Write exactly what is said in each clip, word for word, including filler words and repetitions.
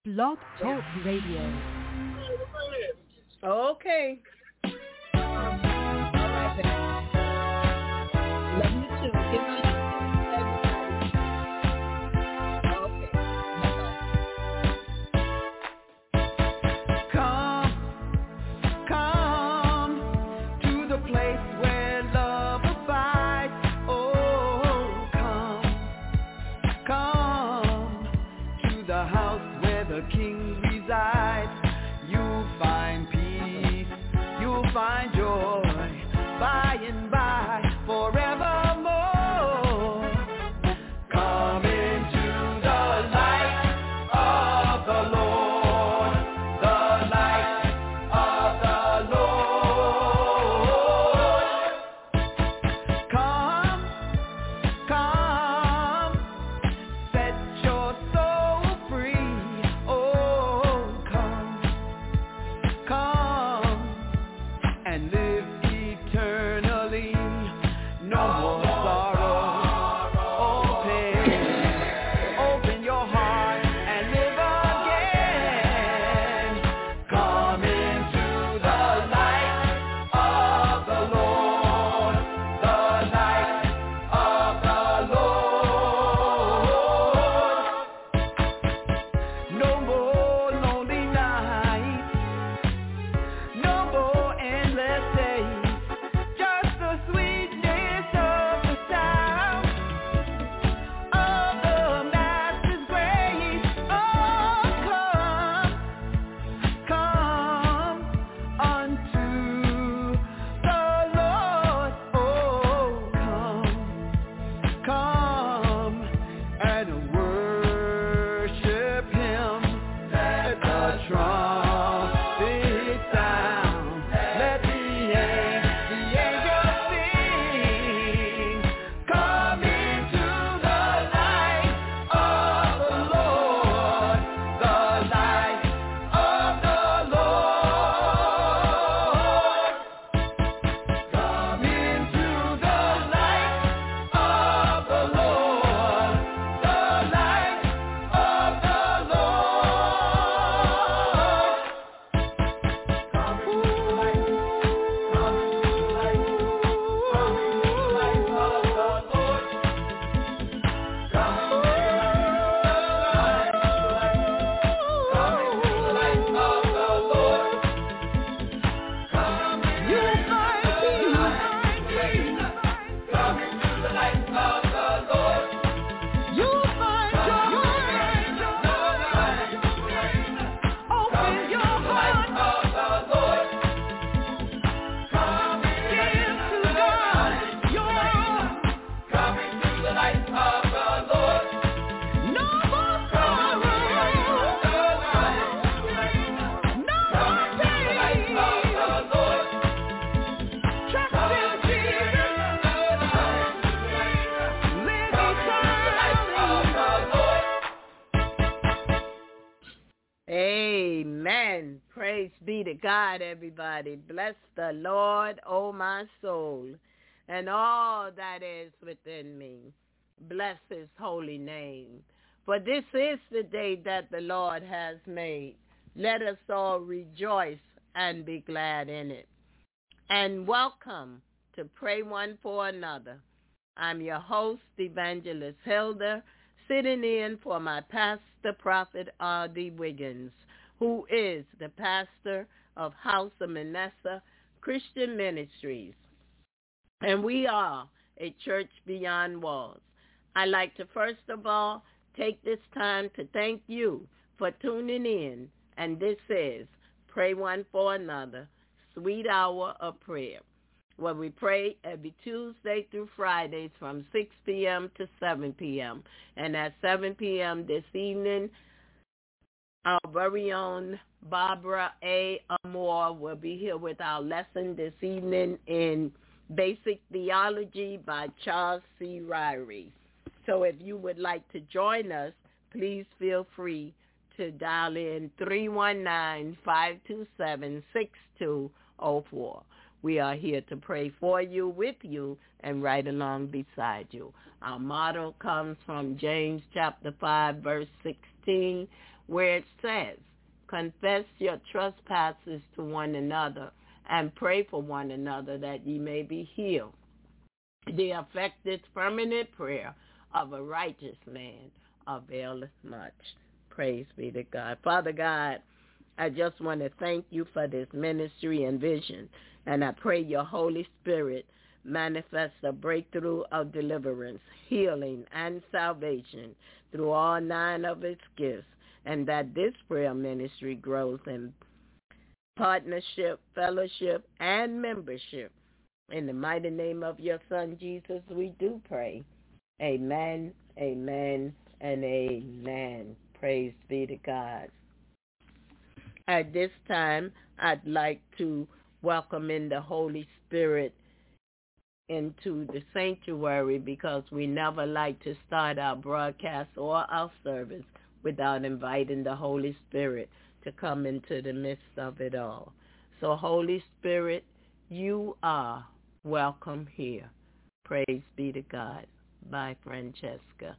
Blog Talk Radio. Okay. All right, then. Love you too. Give me everybody. Okay. Come, come to the place where love abides. Oh, come, come to the house where the King resides. You'll find peace, you'll find joy, by and by, forevermore. Come into the light of the Lord, the light of the Lord. Come, come, set your soul free. Oh, come, come and live eternally. No more sorrow or pain. Open your heart and live again. Come into the light of the Lord, the light of the Lord. No more lonely nights, no more endless days, just the sweetness of the sound of the Master's grace. Oh, come, come unto the Lord. Oh, come, come and worship Him. Let the trumpet sound. Let the an- the angels sing. Come into the light of the Lord, the light of the Lord. Come into the light of the Lord, the light of the Lord. Come into the light, come into the light, come into the light of the Lord. Come into the light, come into the light, come into the light of the Lord. Come into the light, come into the light of the Lord. You'll find joy. Open your heart of the Lord. Come into God. Your come into the light of the Lord. No more sorrow. No more pain. Trust in Jesus. Live eternally. Amen. Praise be to God, everybody. Bless the Lord, O my soul, and all that is within me. Bless His holy name. For this is the day that the Lord has made. Let us all rejoice and be glad in it. And welcome to Pray One for Another. I'm your host, Evangelist Hilda, sitting in for my pastor, Prophet R D. Wiggins, who is the pastor of House of Manasseh Christian Ministries. And we are a church beyond walls. I'd like to first of all take this time to thank you for tuning in. And this is Pray One for Another, Sweet Hour of Prayer, where we pray every Tuesday through Fridays from six p.m. to seven p.m. And at seven p.m. this evening, our very own Barbara A. Amore will be here with our lesson this evening in Basic Theology by Charles C. Ryrie. So if you would like to join us, please feel free to dial in three one nine, five two seven, six two zero four. We are here to pray for you, with you, and right along beside you. Our motto comes from James chapter five, verse sixteen, where it says, confess your trespasses to one another and pray for one another that ye may be healed. The effective permanent prayer of a righteous man availeth much. Praise be to God. Father God, I just want to thank you for this ministry and vision, and I pray your Holy Spirit manifest a breakthrough of deliverance, healing, and salvation through all nine of its gifts, and that this prayer ministry grows in partnership, fellowship, and membership. In the mighty name of your Son, Jesus, we do pray. Amen, amen, and amen. Praise be to God. At this time, I'd like to welcome in the Holy Spirit into the sanctuary, because we never like to start our broadcast or our service without inviting the Holy Spirit to come into the midst of it all. So, Holy Spirit, you are welcome here. Praise be to God. Bye, Francesca.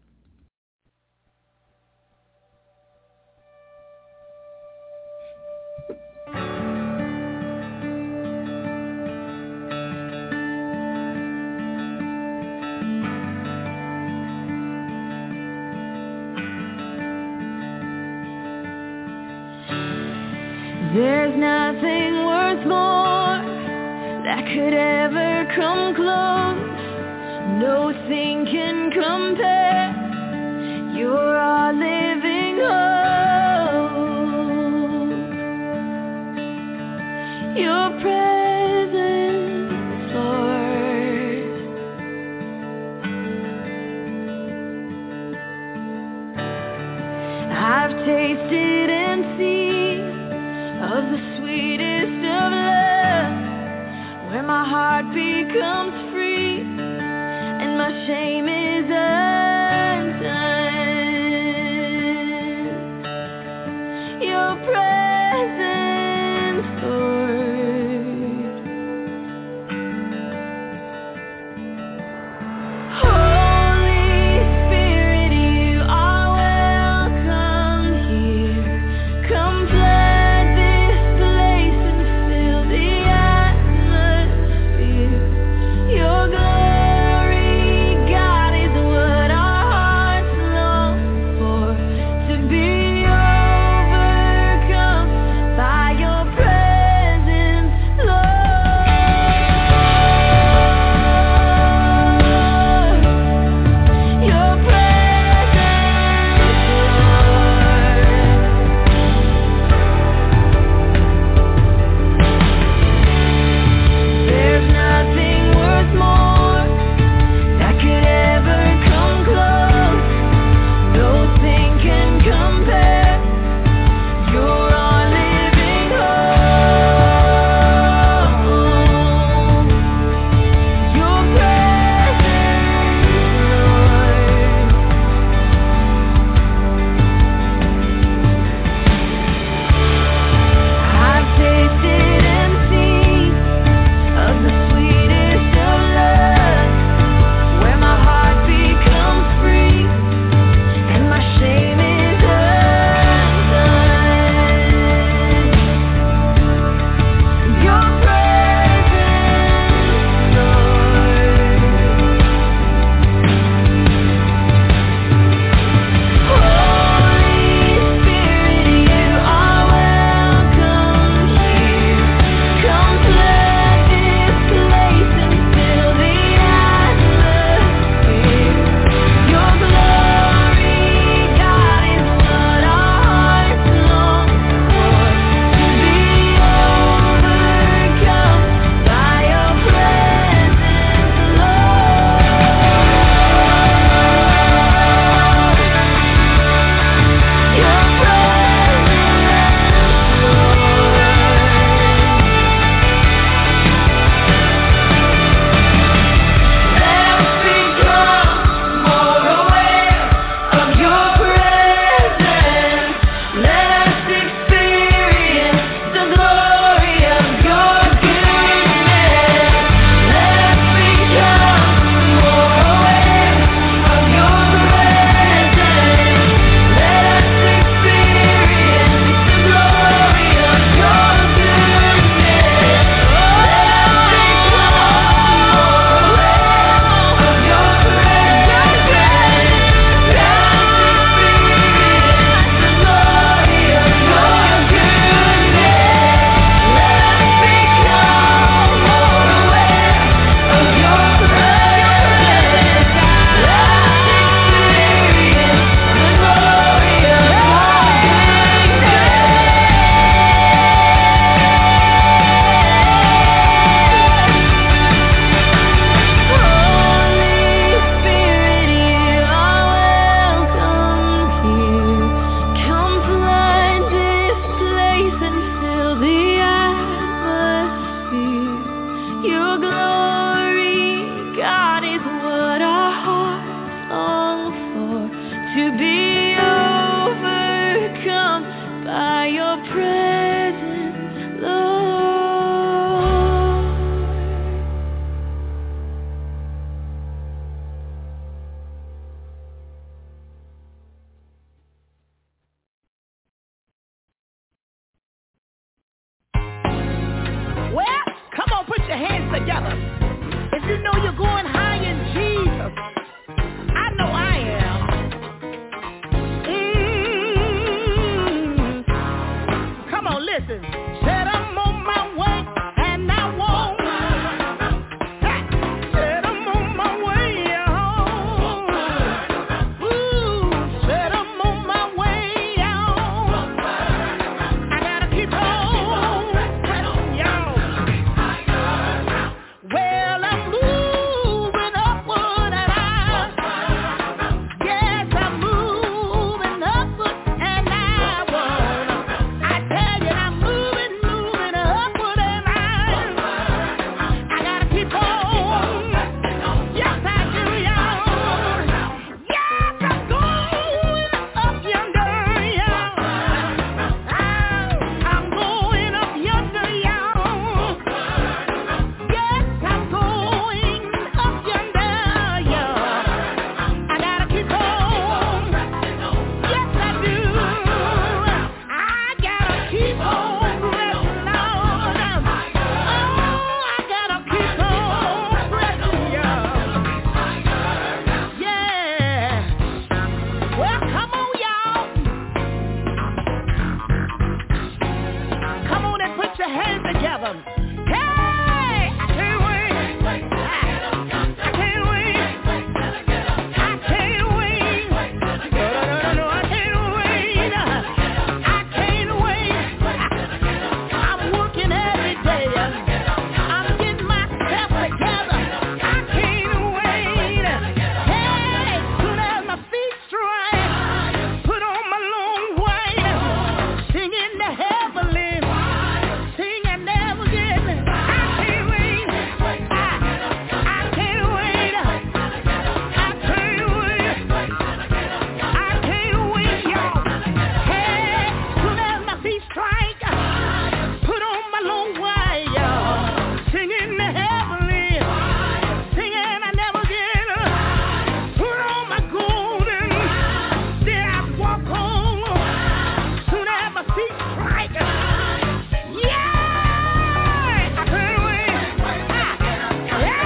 There's nothing worth more that could ever come close. Nothing can compare. You're our living hope. Your presence, Lord. I've tasted and seen of the sweetest of love, where my heart becomes free and my shame is undone. Your presence, Lord. Holy Spirit, you are welcome here. Come flood this place and fill the atmosphere. Your glory, God, is what our hearts long for. To be overcome by your presence, Lord. Well, come on, put your hands together. If you know you're going high in Jesus, I know I am. Mm. Come on, listen. Said I'm on my way and I won't. Said I'm on my way home. Ooh, said I'm on my way out. I gotta keep on pressing, y'all. Well, I'm moving upward and I, yes, I'm moving upward and I won't. I tell you, I'm moving, moving upward and I, I gotta keep on. Yes, I do, y'all. Yes, I'm going up yonder, y'all. I'm going up yonder, y'all. Yes, I'm going up yonder, y'all. I gotta keep on. Yes, I do. I gotta keep on pressing on. Oh, I gotta keep on pressing, y'all. Yeah. Well, come on, y'all. Come on and put your hands together. Hey, I can't wait. I can't wait. I can't wait. No, no, no, no, I can't wait. I can't wait. I'm working every day. I'm getting myself together. I can't wait. Hey, soon as my feet strike, put on my long white, singing the heavenly, sing and never get. I can't wait. I, I can't wait. I can't wait. I can't wait, y'all. Hey, soon as my feet strike, put on my long white, y'all, singing the heavenly, singing I never get. Put on my golden, then I walk home. Soon as my feet strike, yeah, I can't wait. Yeah,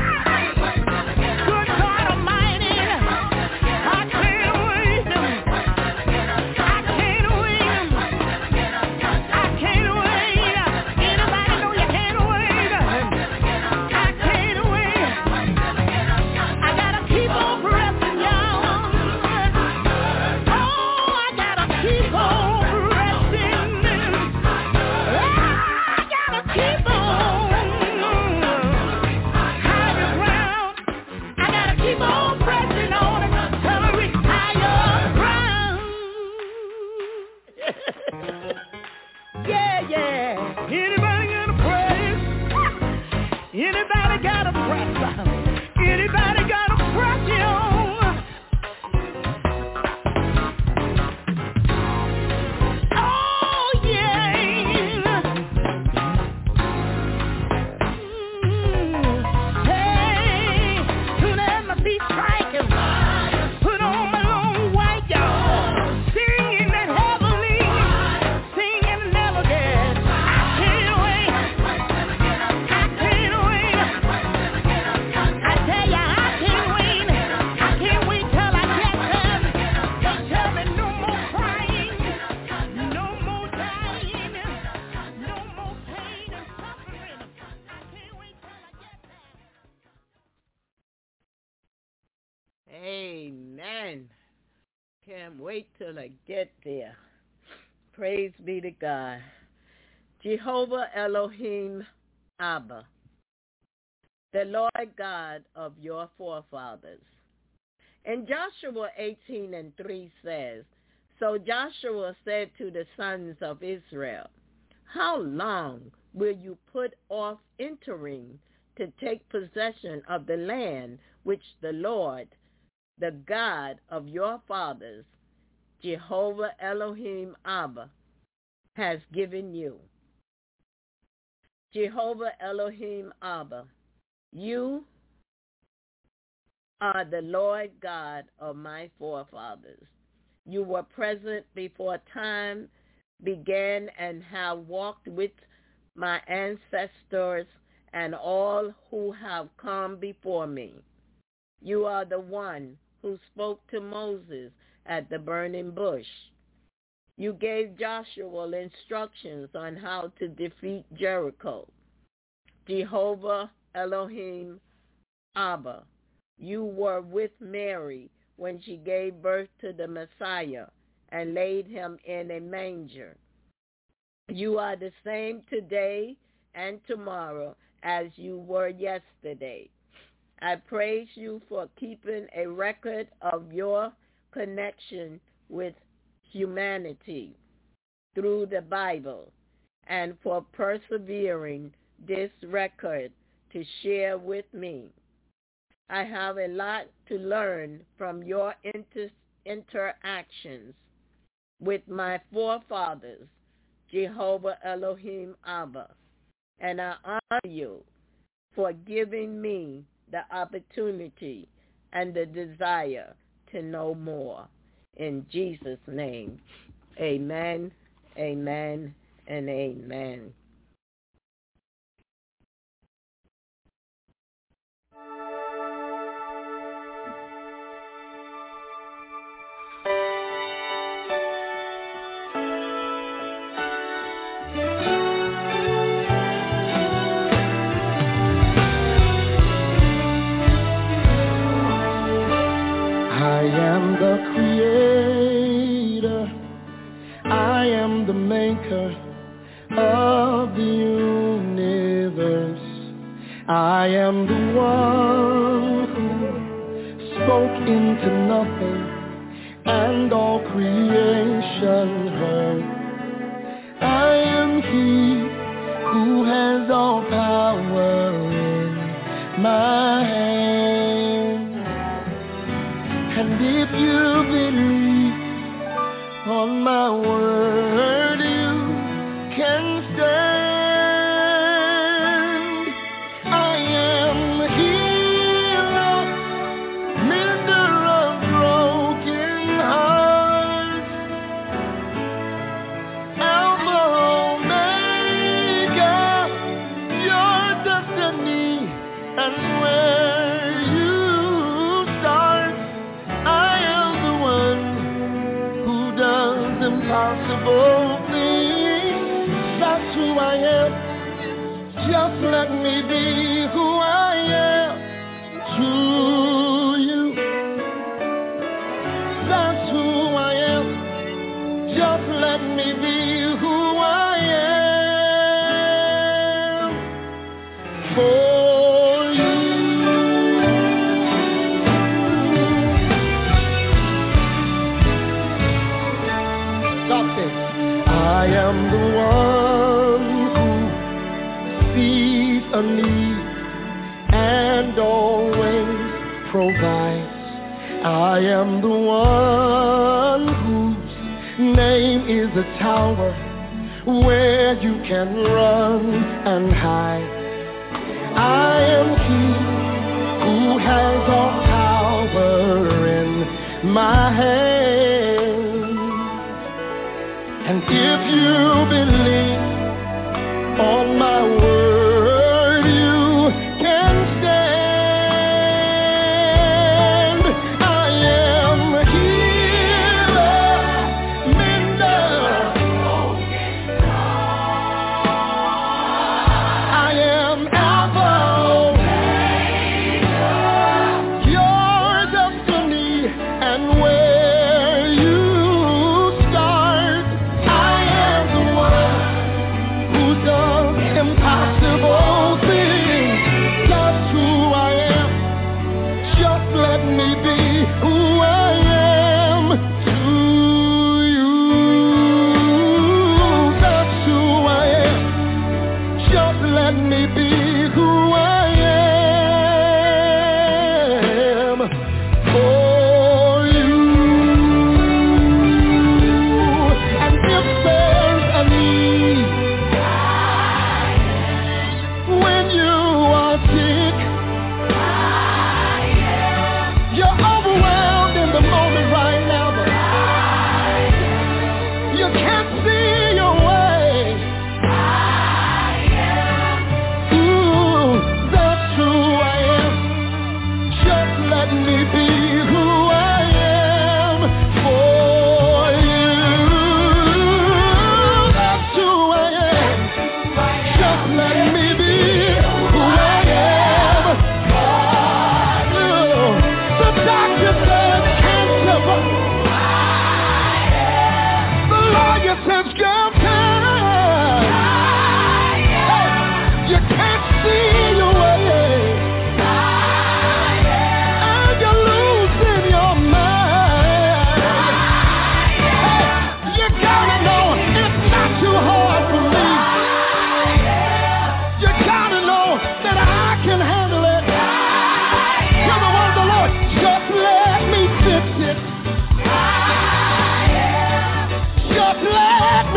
good God Almighty, I can't wait. I can't wait. I can't wait. Anybody know you can't wait? I can't wait. I gotta keep on pressing, y'all. Oh, I gotta keep on pressing. I gotta keep on higher ground. I gotta keep on pressing on till I reach higher ground. Yeah, yeah. Anybody got a praise? Anybody got a press? Anybody got a press, y'all? Oh, yeah. Mm. Hey, soon as my feet strike, put on my long white, y'all, singing that heavenly, singing never get. I can't wait. I can't wait. I tell ya, I can't wait. I can't wait till I get them. They tell me no more crying, no more dying, no more pain and suffering. I can't wait till I get there. Amen. Can't wait till I get there. Praise be to God. Jehovah Elohim Abba, the Lord God of your forefathers. And Joshua eighteen and three says, So Joshua said to the sons of Israel, How long will you put off entering to take possession of the land which the Lord, the God of your fathers, Jehovah Elohim Abba, has given you. Jehovah Elohim Abba, you are the Lord God of my forefathers. You were present before time began and have walked with my ancestors and all who have come before me. You are the one who spoke to Moses at the burning bush. You gave Joshua instructions on how to defeat Jericho. Jehovah Elohim Abba, you were with Mary when she gave birth to the Messiah and laid him in a manger. You are the same today and tomorrow as you were yesterday. I praise you for keeping a record of your connection with humanity through the Bible and for persevering this record to share with me. I have a lot to learn from your inter- interactions with my forefathers, Jehovah Elohim Abba, and I honor you for giving me the opportunity and the desire to know more. In Jesus' name, amen, amen, and amen. I am the creator, I am the maker of the universe. I am the one who spoke into nothing and all creation heard. I am he who has all power in my hand. And if you believe on my word, you can stand. I am the healer, mender of broken hearts, Alpha Omega, your destiny and where you start. Impossible things, that's who I am. Just let me be who I am to you. That's who I am. Just let me be who I am for you. I am the one who sees a need and always provides. I am the one whose name is a tower where you can run and hide. I am he who has all power in my hand. And if you believe on my word, you can stand. I am a healer, mender. I am Alpha, your destiny and where you start. Impossible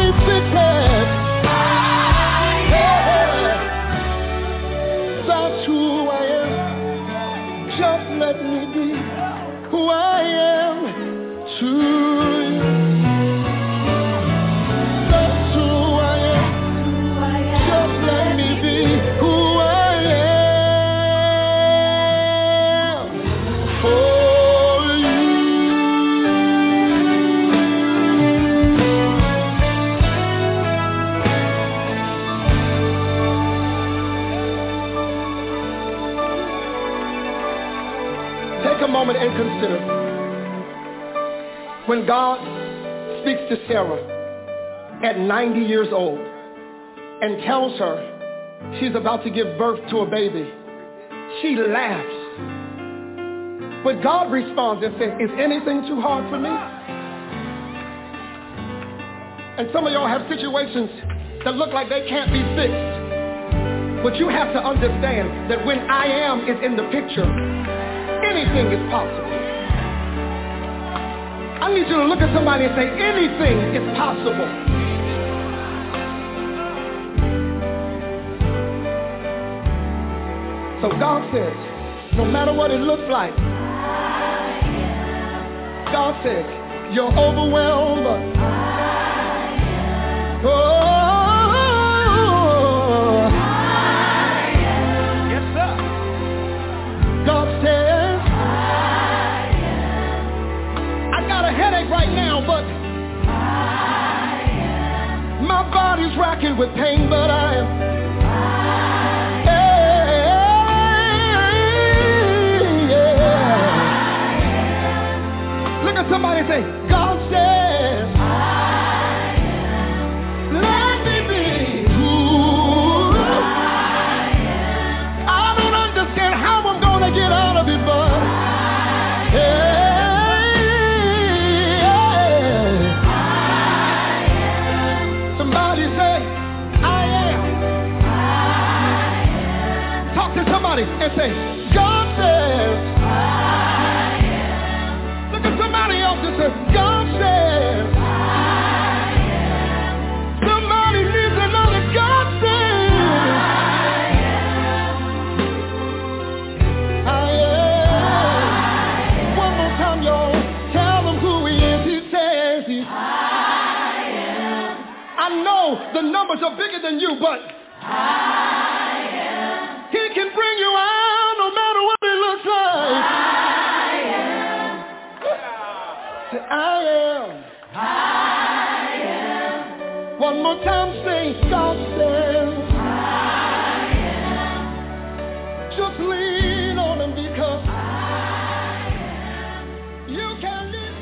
me fix it. Yeah. That's who I am. Just let me be who I am to you. That's who I am. Just let me be who I am for you. Take a moment and consider when God speaks to Sarah at ninety years old and tells her she's about to give birth to a baby. She laughs. But God responds and says, is anything too hard for me? And some of y'all have situations that look like they can't be fixed. But you have to understand that when I am is in the picture, anything is possible. I need you to look at somebody and say, anything is possible. So God says, no matter what it looks like, God says, you're overwhelmed. Oh, Yes, sir. God says, I got a headache right now, but my body's racking with pain, but I am. Look at somebody and say, God says, I am. Let me be who I am. I don't understand how I'm going to get out of it, but hey, I am. Somebody say, I am. I am. Talk to somebody and say, God says, somebody else that says, God says, I am. Somebody needs to know that God says, I am. I am. One more time, y'all. Tell them who he is. He says, he, I am. I know the numbers are bigger than you, but I am. He can bring you out no matter what it looks like. I am. I am. One more time, say, God says, I am. Just lean on him because I am. You can live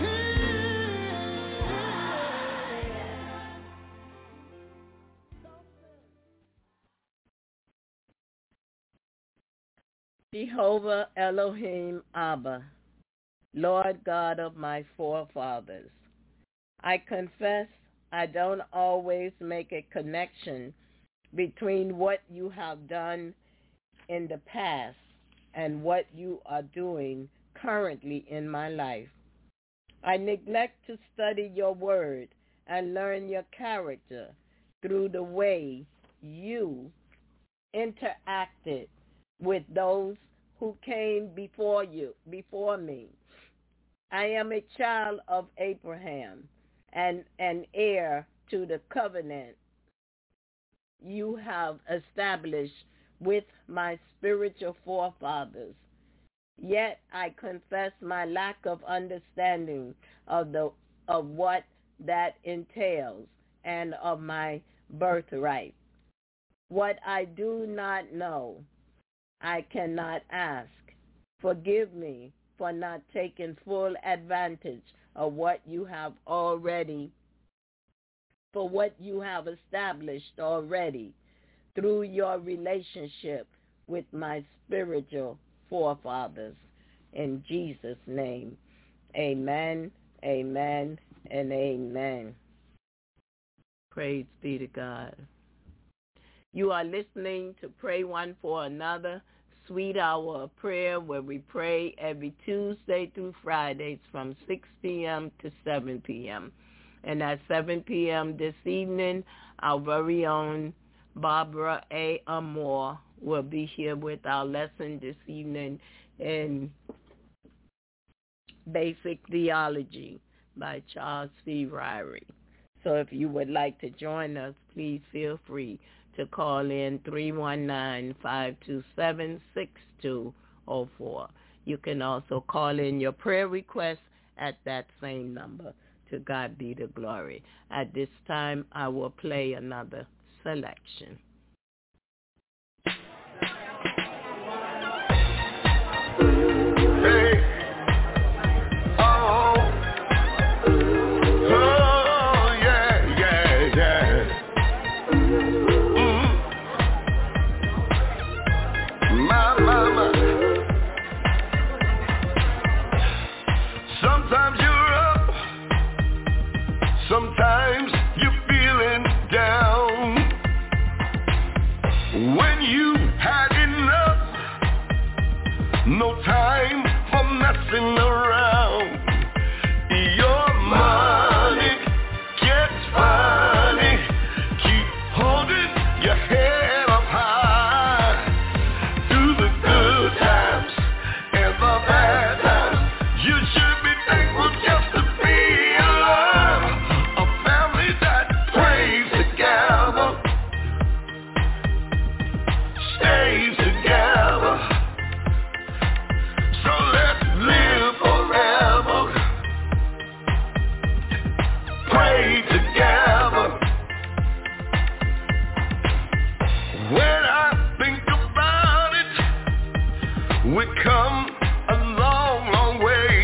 here. Jehovah Elohim Abba, Lord God of my forefathers, I confess I don't always make a connection between what you have done in the past and what you are doing currently in my life. I neglect to study your word and learn your character through the way you interacted with those who came before you, before me. I am a child of Abraham and an heir to the covenant you have established with my spiritual forefathers. Yet I confess my lack of understanding of the of what that entails and of my birthright. What I do not know, I cannot ask. Forgive me for not taking full advantage of what you have already, for what you have established already through your relationship with my spiritual forefathers. In Jesus' name, amen, amen, and amen. Praise be to God. You are listening to Pray One for Another, Sweet Hour of Prayer, where we pray every Tuesday through Fridays from six p.m. to seven p.m. And at seven p.m. this evening, our very own Barbara A. Amore will be here with our lesson this evening in Basic Theology by Charles C. Ryrie. So if you would like to join us, please feel free to call in three one nine, five two seven, six two zero four. You can also call in your prayer requests at that same number. To God be the glory. At this time, I will play another selection. Sometimes you're feeling down. When you had enough, no time for messing around. Your money gets funny. Keep holding your head up high. Through the good times and the bad times, you should be thankful just to be alive. Stays together, so let's live forever. Pray together. When I think about it, we come a long, long way.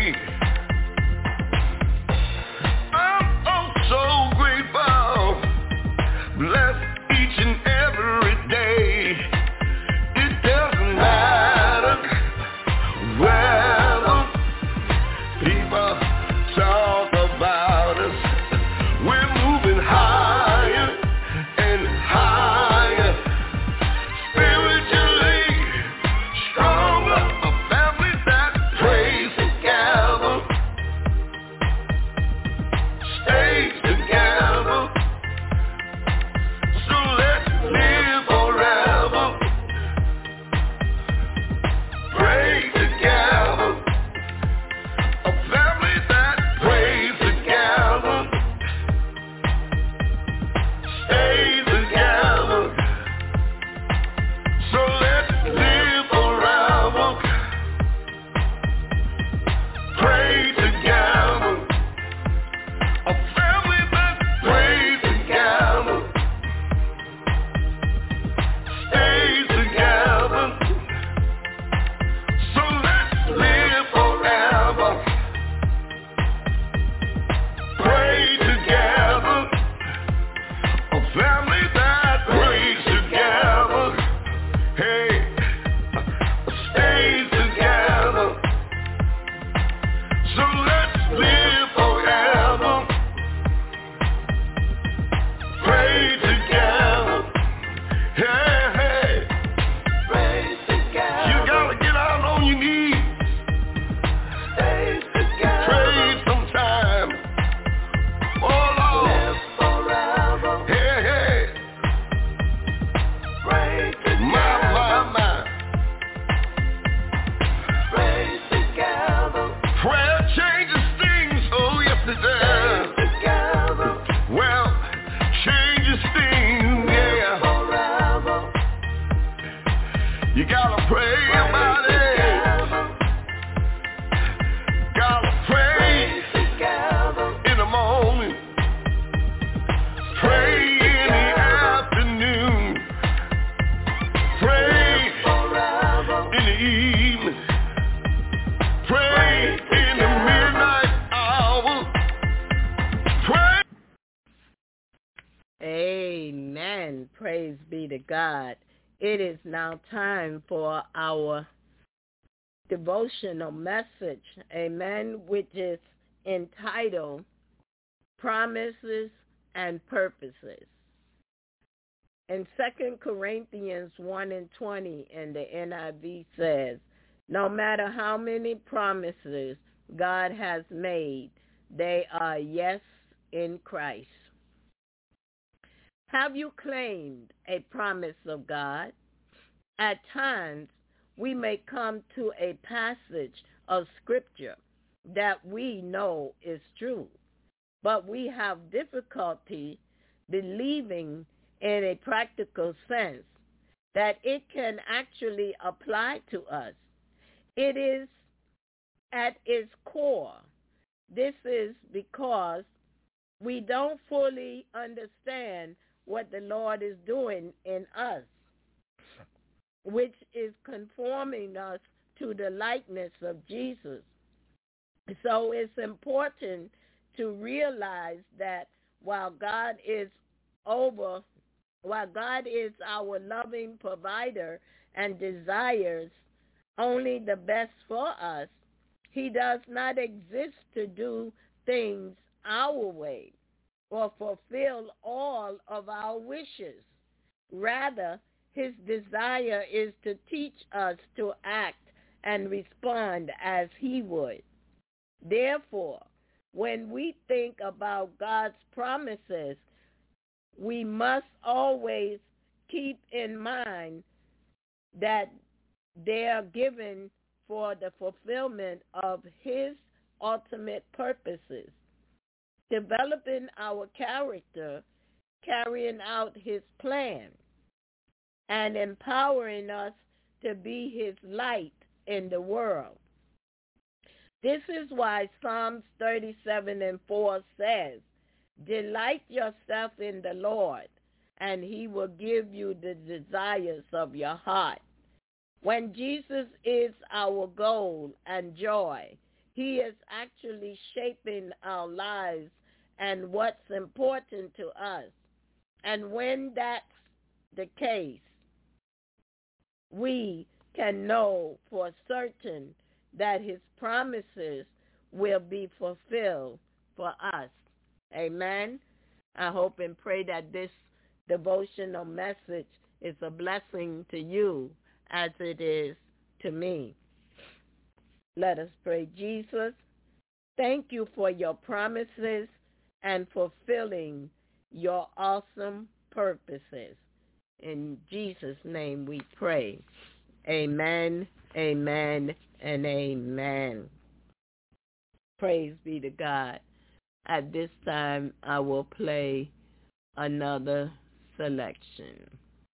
I'm oh so grateful, blessed each and every day. Doesn't matter whether people talk about us. We're moving higher and higher, spiritually stronger. A family that prays together, stays together. So let's live forever. Pray together, a family that prays together, stays together. So let's live forever. Pray together, a family that prays together, stays together. So let's live forever. Pray together. A family that prays together. Hey, stays together. So let's live forever. Pray together. Hey, hey. Pray together. You gotta get out on your knees. Stays together. Pray sometime. Oh Lord. Live forever. Hey, hey. Pray together. My, my, my. Pray together. Prayer changes things. Oh yes it does. Together. Well, changes things. Yeah. Forever. You gotta pray about it. Gotta pray in the morning. Pray in the afternoon. Pray in the evening. Pray in the midnight hour. Pray. Amen. Praise be to God. It is now time for our devotional message, amen, which is entitled Promises and Purposes. In Second Corinthians one and twenty in the N I V says, no matter how many promises God has made, they are yes in Christ. Have you claimed a promise of God? At times, we may come to a passage of Scripture that we know is true, but we have difficulty believing in a practical sense that it can actually apply to us. It is at its core. This is because we don't fully understand what the Lord is doing in us, which is conforming us to the likeness of Jesus. So it's important to realize that while God is over, while God is our loving provider and desires only the best for us, he does not exist to do things our way or fulfill all of our wishes. Rather, his desire is to teach us to act and respond as he would. Therefore, when we think about God's promises, we must always keep in mind that they are given for the fulfillment of his ultimate purposes, developing our character, carrying out his plan, and empowering us to be his light in the world. This is why Psalms thirty-seven and four says, "Delight yourself in the Lord, and he will give you the desires of your heart." When Jesus is our goal and joy, he is actually shaping our lives and what's important to us. And when that's the case, we can know for certain that his promises will be fulfilled for us. Amen. I hope and pray that this devotional message is a blessing to you as it is to me. Let us pray. Jesus, thank you for your promises and fulfilling your awesome purposes. In Jesus' name we pray. Amen, amen, and amen. Praise be to God. At this time, I will play another selection.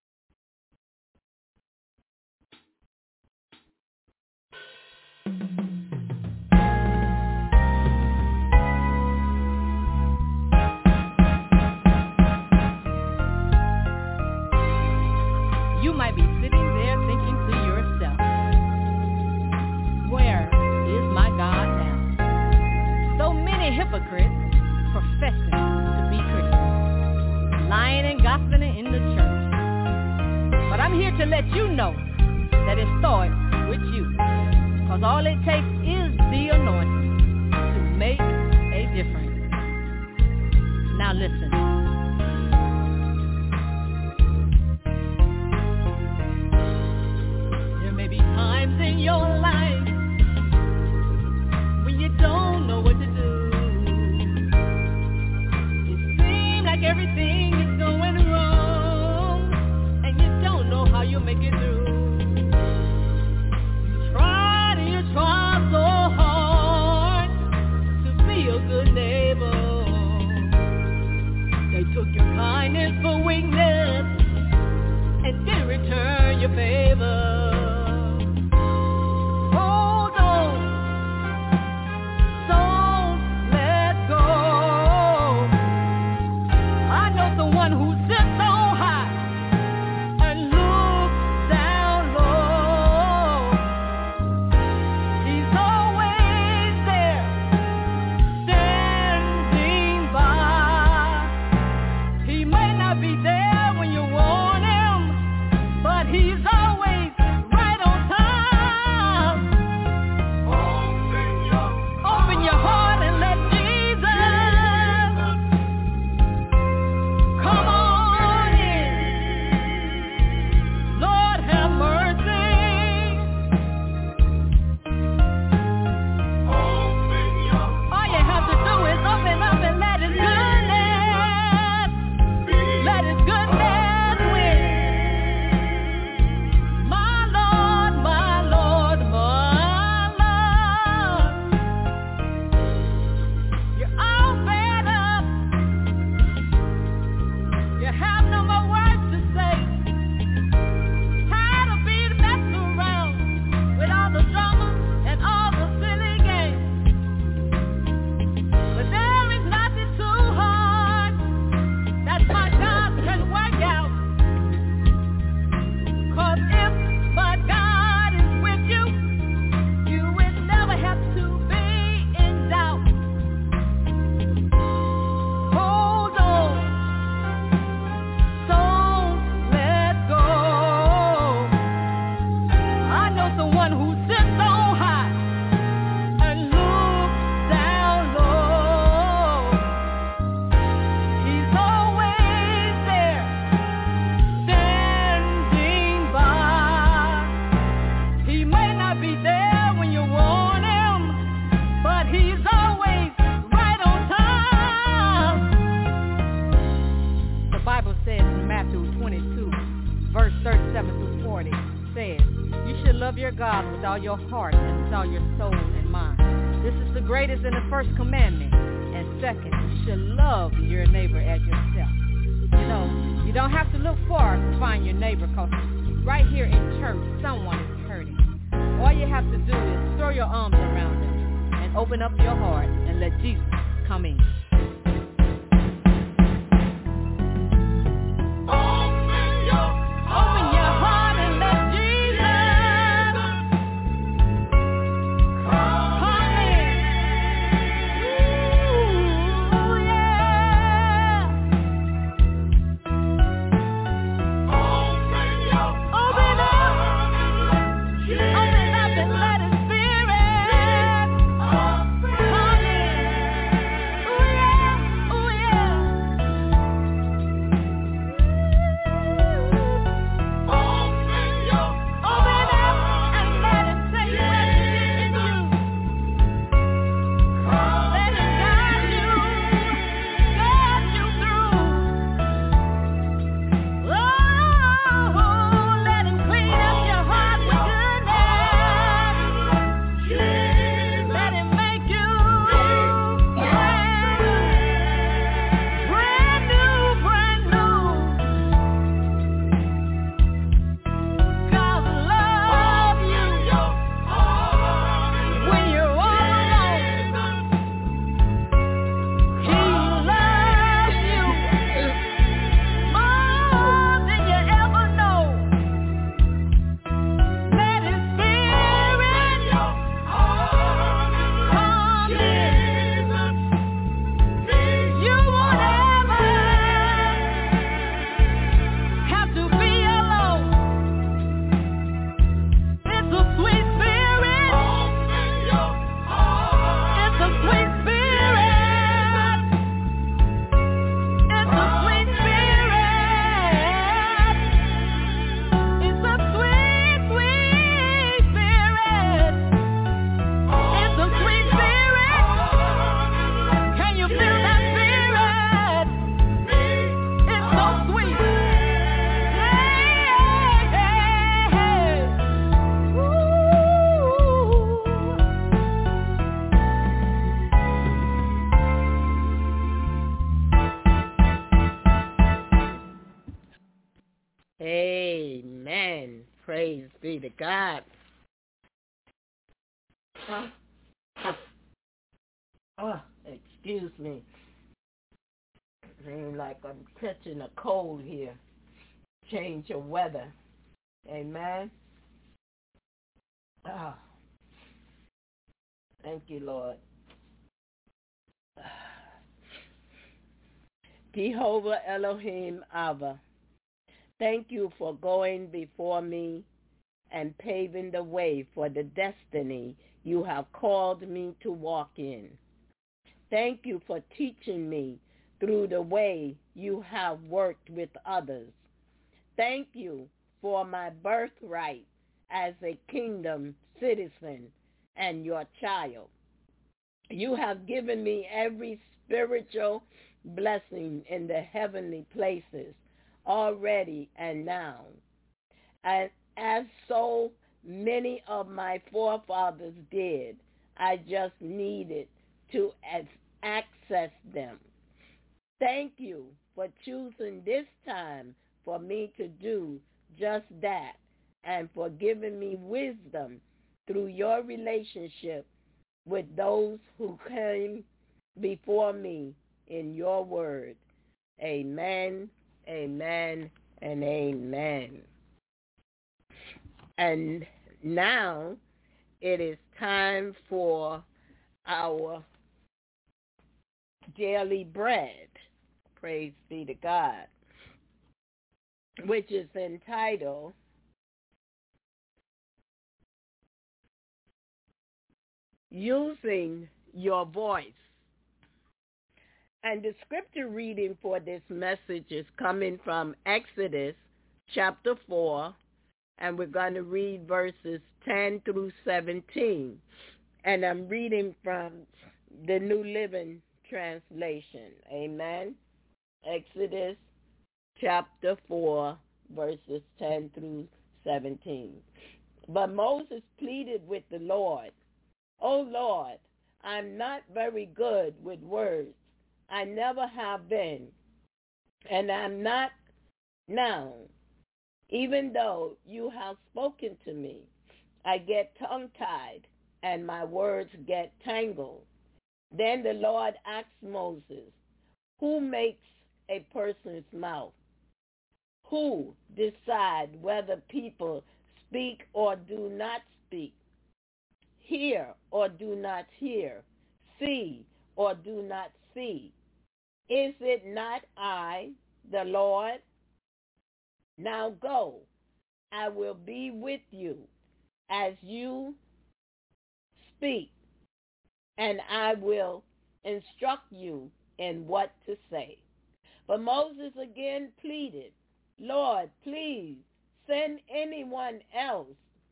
You might be sitting there thinking to yourself, where is my God now? So many hypocrites professing to be Christians, lying and gossiping in the church. But I'm here to let you know that it starts with you, because all it takes is the anointing to make a difference. Now listen. Times in your life when you don't know what to do. It seems like everything is going wrong, and you don't know how you'll make it through. You try and you try so hard to be a good neighbor. have no more words to say. Tired of being messed around with all the drama and all the silly games. But there is nothing too hard that my God can work out. 'Cause if my God is with you, you will never have to be in doubt. Hold on, don't let go. I know someone who sits on high and looks down low. He's always there, standing by. He may not be there when you want him, but he's always right on time. The Bible says in Matthew twenty-two, verse thirty-seven through forty, says, you should love your God with all your heart and with all your soul and mind. This is the greatest and the first commandment. And second, you should love your neighbor as yourself. You know, you don't have to look far to find your neighbor, because right here in church, someone is hurting. All you have to do is throw your arms around them and open up your heart and let Jesus come in. Open your Open your heart and let Jesus come in. Ooh, yeah. Open your Open up. Jesus. Open up and let His Spirit come in. Ooh, yeah. Ooh, yeah. Open your Open up and let Him take refuge in you. Let Him guide you, guide you through. Oh, let Him clean up your heart with goodness. Let Him make you brand new, brand new, God love you when you're all alone. He loves you more than you ever know. Let His Spirit come in. You won't ever have to be alone. It's a sweet spirit. It's a sweet spirit. It's a sweet spirit. It's a sweet, sweet spirit. It's a sweet spirit. Can you feel that spirit? It's so sweet. Hey, hey, hey. Amen. Praise be to God. Oh, excuse me. Seems like I'm catching a cold here. Change of weather. Amen. Oh, thank you, Lord. Jehovah Elohim Abba, thank you for going before me and paving the way for the destiny you have called me to walk in. Thank you for teaching me through the way you have worked with others. Thank you for my birthright as a kingdom citizen and your child. You have given me every spiritual blessing in the heavenly places already and now. And as so many of my forefathers did, I just needed to access them. Thank you for choosing this time for me to do just that and for giving me wisdom through your relationship with those who came before me in your word. Amen, amen, and amen. And now it is time for our daily bread, praise be to God, which is entitled Using Your Voice. And the scripture reading for this message is coming from Exodus chapter four, and we're going to read verses ten through seventeen. And I'm reading from the New Living Translation. Amen. Exodus chapter four, verses ten through seventeen. But Moses pleaded with the Lord, "O Lord, I'm not very good with words. I never have been, and I'm not now. Even though you have spoken to me, I get tongue-tied, and my words get tangled." Then the Lord asked Moses, "Who makes a person's mouth? Who decide whether people speak or do not speak? Hear or do not hear? See or do not see? Is it not I, the Lord? Now go, I will be with you as you speak, and I will instruct you in what to say." But Moses again pleaded, "Lord, please send anyone else."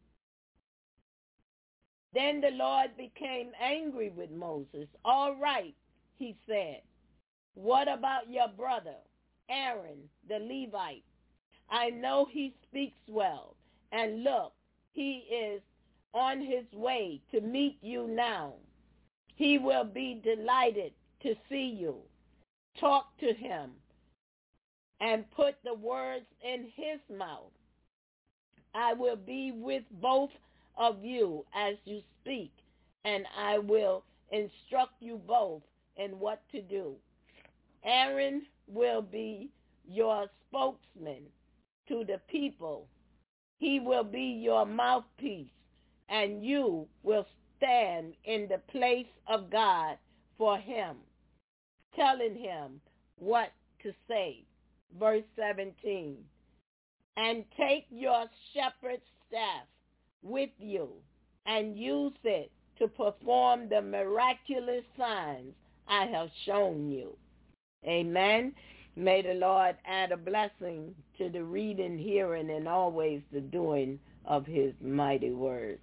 Then the Lord became angry with Moses. "All right," he said. "What about your brother, Aaron the Levite? I know he speaks well, and look, he is on his way to meet you now. He will be delighted to see you. Talk to him and put the words in his mouth. I will be with both of you as you speak, and I will instruct you both in what to do. Aaron will be your spokesman to the people. He will be your mouthpiece, and you will stand in the place of God for him, telling him what to say." Verse seventeen, "And take your shepherd's staff with you and use it to perform the miraculous signs I have shown you." Amen. May the Lord add a blessing to the reading, hearing, and always the doing of his mighty word.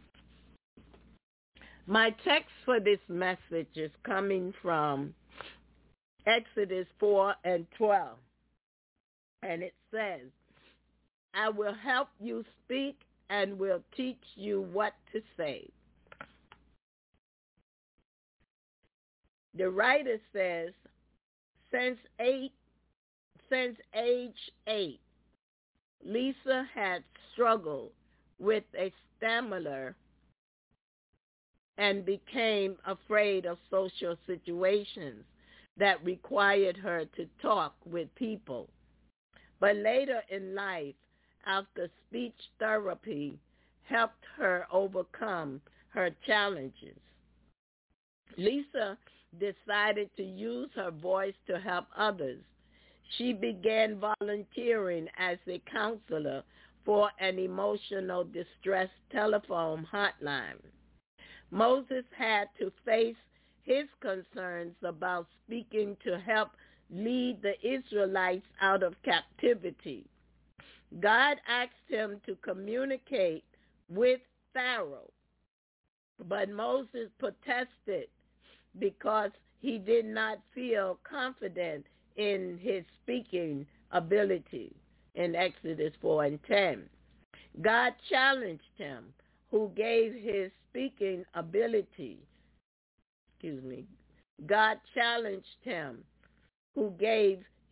My text for this message is coming from Exodus four and twelve. And it says, "I will help you speak and will teach you what to say." The writer says, since eight, since age eight, Lisa had struggled with a stammerer and became afraid of social situations that required her to talk with people. But later in life, after speech therapy helped her overcome her challenges, Lisa decided to use her voice to help others. She began volunteering as a counselor for an emotional distress telephone hotline. Moses had to face his concerns about speaking to help lead the Israelites out of captivity. God asked him to communicate with Pharaoh, but Moses protested because he did not feel confident in his speaking ability in Exodus four and ten. God challenged him, who gave his speaking ability, excuse me, God challenged him, who gave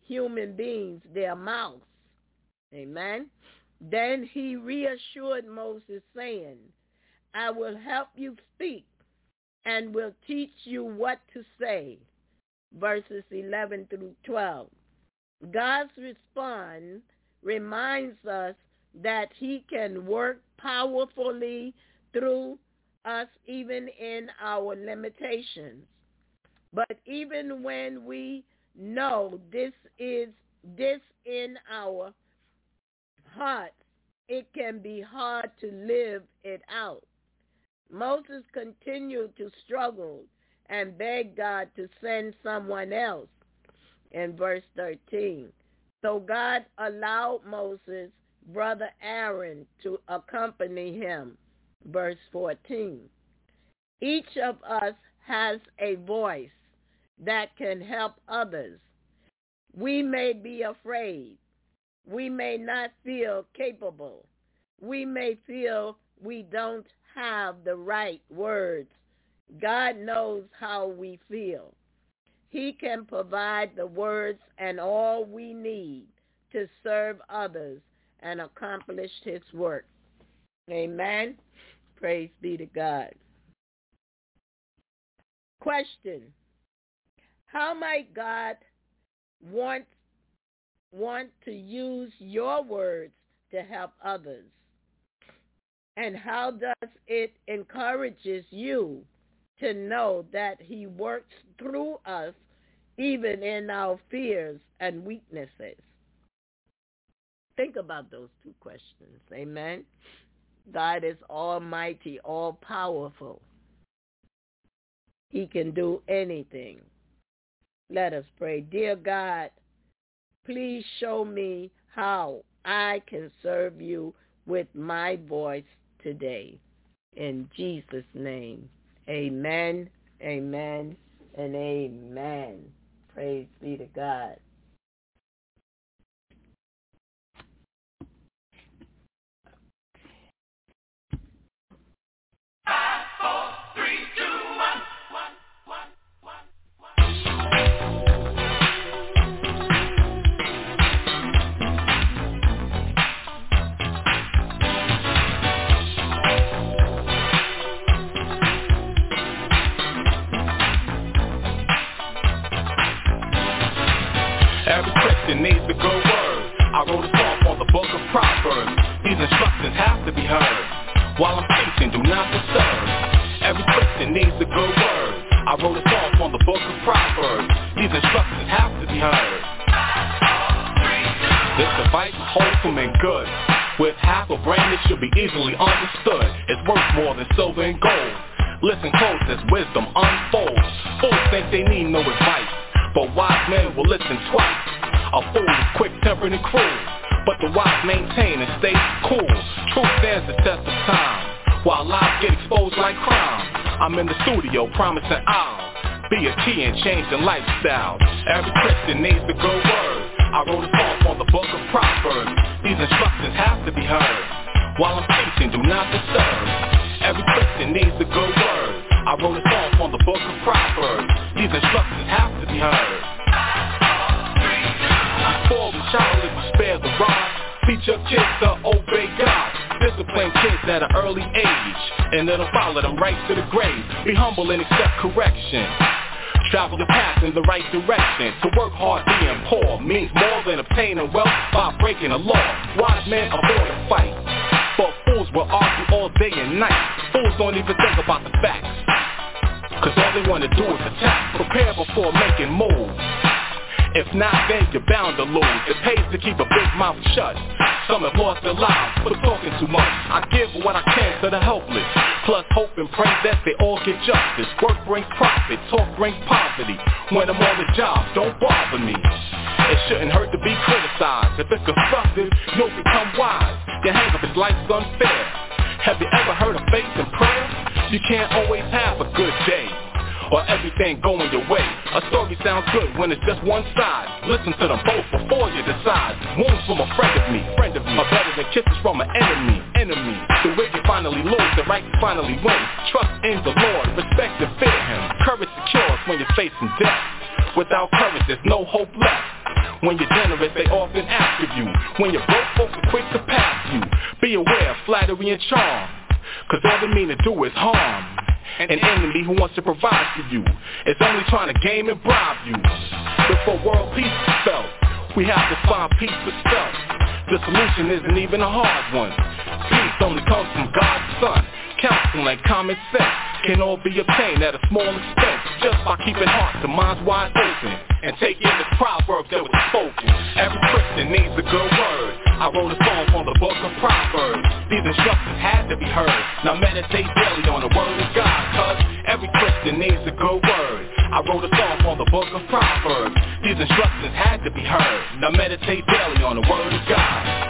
human beings their mouths. Amen. Then he reassured Moses, saying, I will help you speak and will teach you what to say. Verses eleven through twelve. God's response reminds us that he can work powerfully through us even in our limitations. But even when we know this is this in our hearts, it can be hard to live it out. Moses continued to struggle and begged God to send someone else in verse thirteen. So God allowed Moses' brother Aaron to accompany him. Verse fourteen. Each of us has a voice that can help others. We may be afraid. We may not feel capable. We may feel we don't have the right words. God knows how we feel. He can provide the words and all we need to serve others and accomplish his work. Amen. Praise be to God. Question. How might God want, want to use your words to help others? And how does it encourages you to know that he works through us even in our fears and weaknesses? Think about those two questions. Amen. God is almighty, all-powerful. He can do anything. Let us pray. Dear God, please show me how I can serve you with my voice today. In Jesus' name, amen, amen, and amen. Praise be to God. Five, four, three, two, one, one, one, one, one. Every Christian needs a good word. I wrote a song on the book of Proverbs. These instructions have to be heard. While I'm preaching, do not disturb. Every Christian needs a good word. I wrote a song on the book of Proverbs. These instructions have to be heard. This device is wholesome and good. With half a brain, it should be easily understood. It's worth more than silver and gold. Listen close as wisdom unfolds. Fools think they need no advice, but wise men will listen twice. A fool is quick-tempered and cruel, but the wise maintain and stay cool. Truth stands the test of time, while lies get exposed like crime. I'm in the studio promising I'll be a key in changing lifestyle. Every Christian needs a good word. I wrote a song on the book of Proverbs. These instructions have to be heard. While I'm preaching, do not disturb. Every Christian needs a good word. I wrote a song on the book of Proverbs. These instructions have to be heard. Before we childless, spare the rod. Teach your kids to obey God. Discipline kids at an early age, and it'll follow them right to the grave. Be humble and accept correction. Travel the path in the right direction. To work hard being poor means more than obtaining wealth by breaking a law. Wise men avoid a fight, but fools will argue all day and night. Fools don't even think about the facts, cause all they wanna do is attack. Prepare before making moves. If not, then you're bound to lose. It pays to keep a big mouth shut. Some have lost their lives for talking too much. I give what I can to the helpless, plus hope and pray that they all get justice. Work brings profit, talk brings poverty. When I'm on the job, don't bother me. It shouldn't hurt to be criticized. If it's constructive, you'll become wise. Your hang-up is life's unfair. Have you ever heard of faith and prayer? You can't always have a good day, or everything going your way. A story sounds good when it's just one side. Listen to them both before you decide. Wounds from a friend of me, friend of me, are better than kisses from an enemy, enemy. The wicked finally lose, the right finally win. Trust in the Lord, respect and fear him. Courage secures when you're facing death. Without courage, there's no hope left. When you're generous, they often ask of you. When you're broke, folks are quick to pass you. Be aware of flattery and charm, cause all they mean to do is harm. An enemy who wants to provide for you is only trying to game and bribe you. Before world peace is felt, we have to find peace for self. The solution isn't even a hard one. Peace only comes from God's Son. Counsel and common sense can all be obtained at a small expense, just by keeping hearts and minds wide open and taking the proverbs that were spoken. Every Christian needs a good word. I wrote a song on the book of Proverbs. These instructions had to be heard. Now meditate daily on the word of God, cause every Christian needs a good word. I wrote a song on the book of Proverbs. These instructions had to be heard. Now meditate daily on the word of God.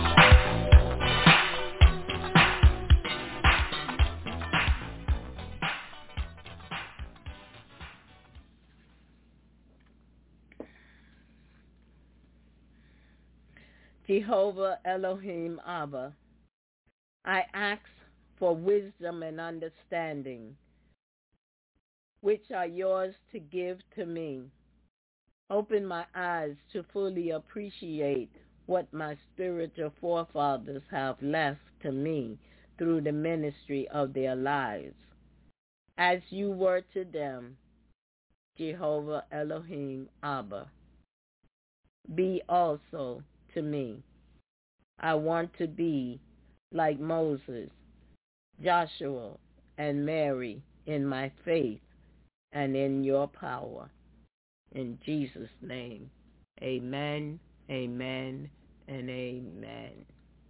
Jehovah Elohim Abba, I ask for wisdom and understanding, which are yours to give to me. Open my eyes to fully appreciate what my spiritual forefathers have left to me through the ministry of their lives. As you were to them, Jehovah Elohim Abba, be also to me. I want to be like Moses, Joshua, and Mary in my faith and in your power. In Jesus' name, amen, amen, and amen.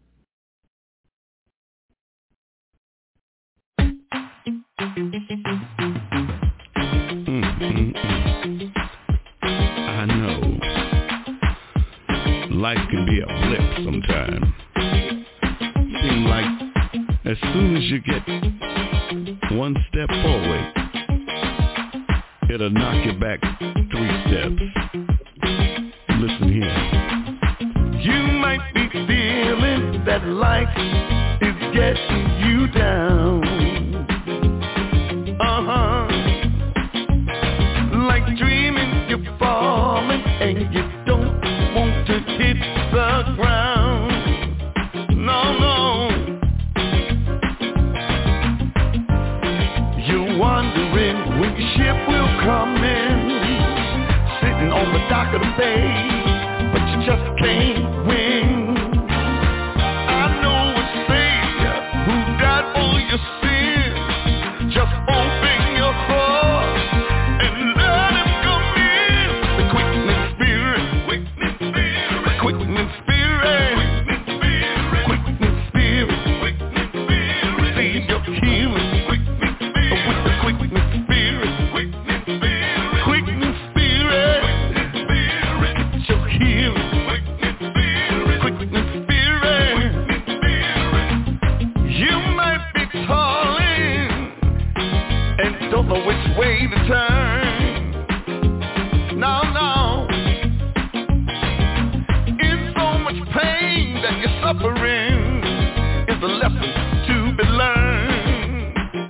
Mm-hmm. I know life can be a blip sometime. Seems like as soon as you get one step forward, it'll knock you back three steps. Listen here. You might be feeling that life is getting you down. Uh-huh. Like dreaming you're falling and you don't want to hit the ground. No, no. You're wondering when your ship will come in, sitting on the dock of the bay, but you just can't win. I know a Savior who died for your sins. Just open your heart and let him come in. The quickening spirit, quickening spirit, quickening spirit, quickening spirit, quickening spirit, receive your healing with the quickening spirit, quickening spirit, quickening spirit, get your healing, quickening spirit. You might be calling and don't know which way to turn. No, no. In so much pain that you're suffering is a lesson to be learned.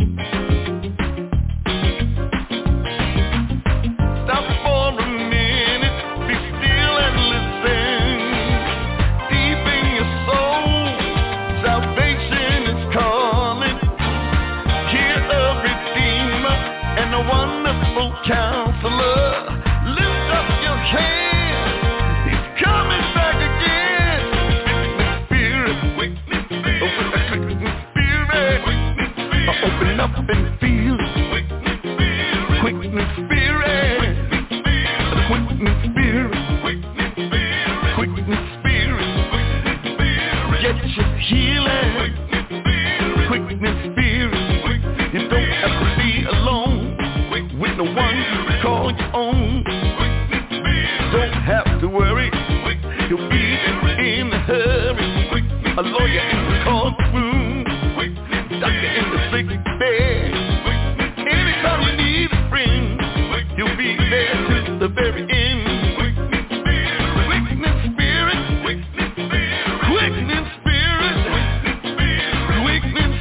Stop for a minute, be still and listen. Deep in your soul, salvation is calling. Hear a redeemer and a wonderful counselor. Lift up your hand, he's coming back again. Quickening spirit, quickening spirit, with the quickening spirit. Open up and feel quickening spirit, quickening spirit, the quickening spirit, quickening spirit. Get your healing, quickening spirit. You don't have to be alone with no one you call your own. Don't have to worry, you'll be in a hurry. A lawyer in the courtroom, doctor in the sick bed. Anytime you need a friend, you'll be there till the very end. Quickening spirit, quickening spirit, quickening spirit, quickening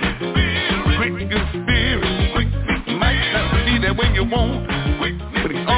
spirit. Might not be there when you want, but he's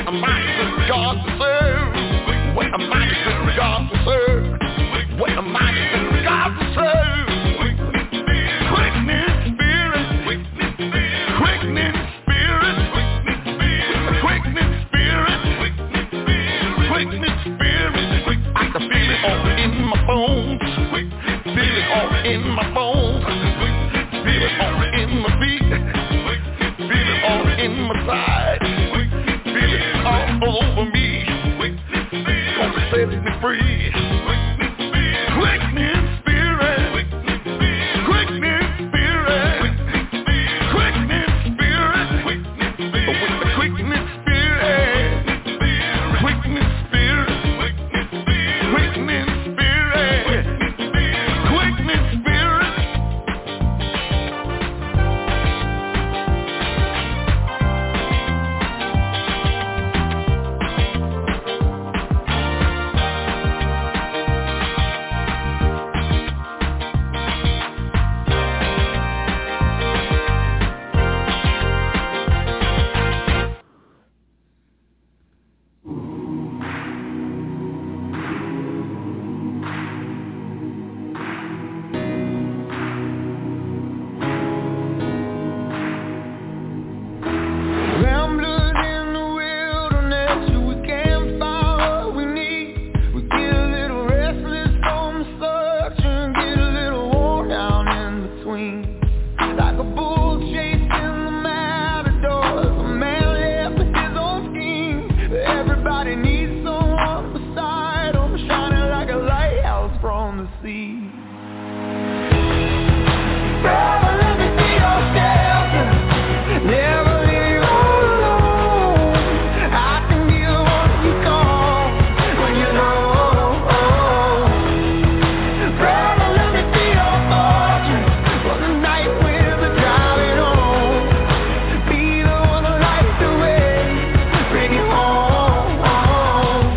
a mighty good God to serve. What a mighty good God to serve. What a mighty good God to serve. Quickening spirit. Quickening spirit. Quickening spirit. Quickening spirit. I can feel it all in my bones. Feel it all in my bones. Feel it all in my feet. Feel it all in my side. Feel it all over me. Gonna set me free. Quickening spirit. Quickening spirit. Quickening spirit. With the quickening spirit. Quickening spirit. Quickening spirit. Quickening spirit. Ramblers in the wilderness, we can't find what we need. We get a little restless from the search and get a little worn down in between. Like a bull chasing the matadors, a man left with his own scheme. Everybody needs someone beside him, shining like a lighthouse from the sea. Brother, let me see your shelter. Never leave all alone. I can be the one you call when you're low. Brother, let me see your fortress for the night when we're driving home. Be the one to light the way, bring you home.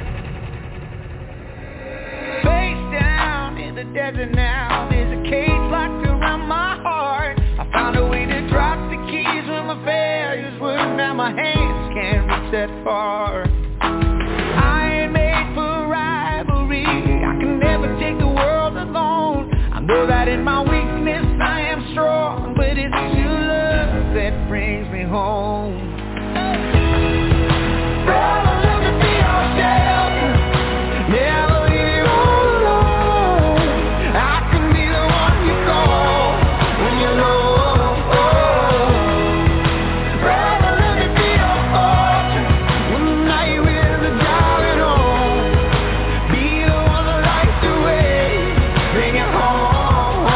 Face down in the desert now, there's a cage locked around my heart. I found a way to drop the keys when my failures were. Now my hands can't reach that far. I ain't made for rivalry. I can never take the world alone. I know that in my weakness I am strong, but it's your love that brings me home. Brother, let me be your shelter. Never leave you all alone. I can be the one you call when you're low. Brother, let me be your fortress when the night winds are driving home. Be the one to light the way, bring it home.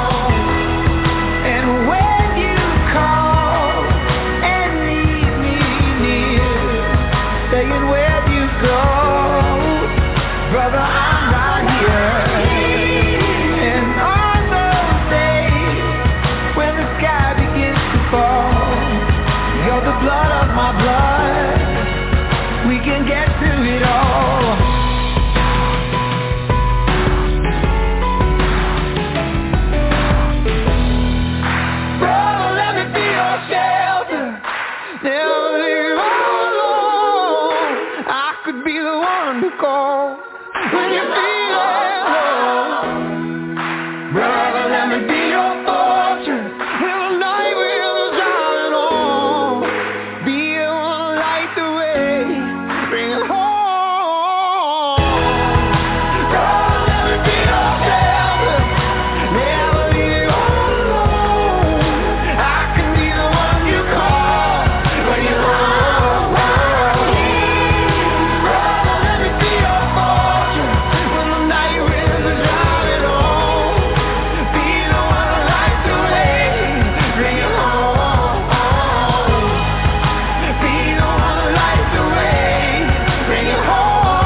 And when you call and leave me near, saying where'd you go, brother, I'm right here. And on those days when the sky begins to fall, you're the blood of my blood. We can get through it all. Brother, let me be your shelter. Never leave all alone. I could be the one to call when you feel low. Brother, let me be your fortress when the night winds are driving home. Be the one to light the way, bring it home. Brother, let me be your shelter. Never leave you all alone. I can be the one you call when you're low. Brother, let me be your fortress when the night winds are driving home. Be the one to light the way, bring it home. Be the one to light the way, bring it home.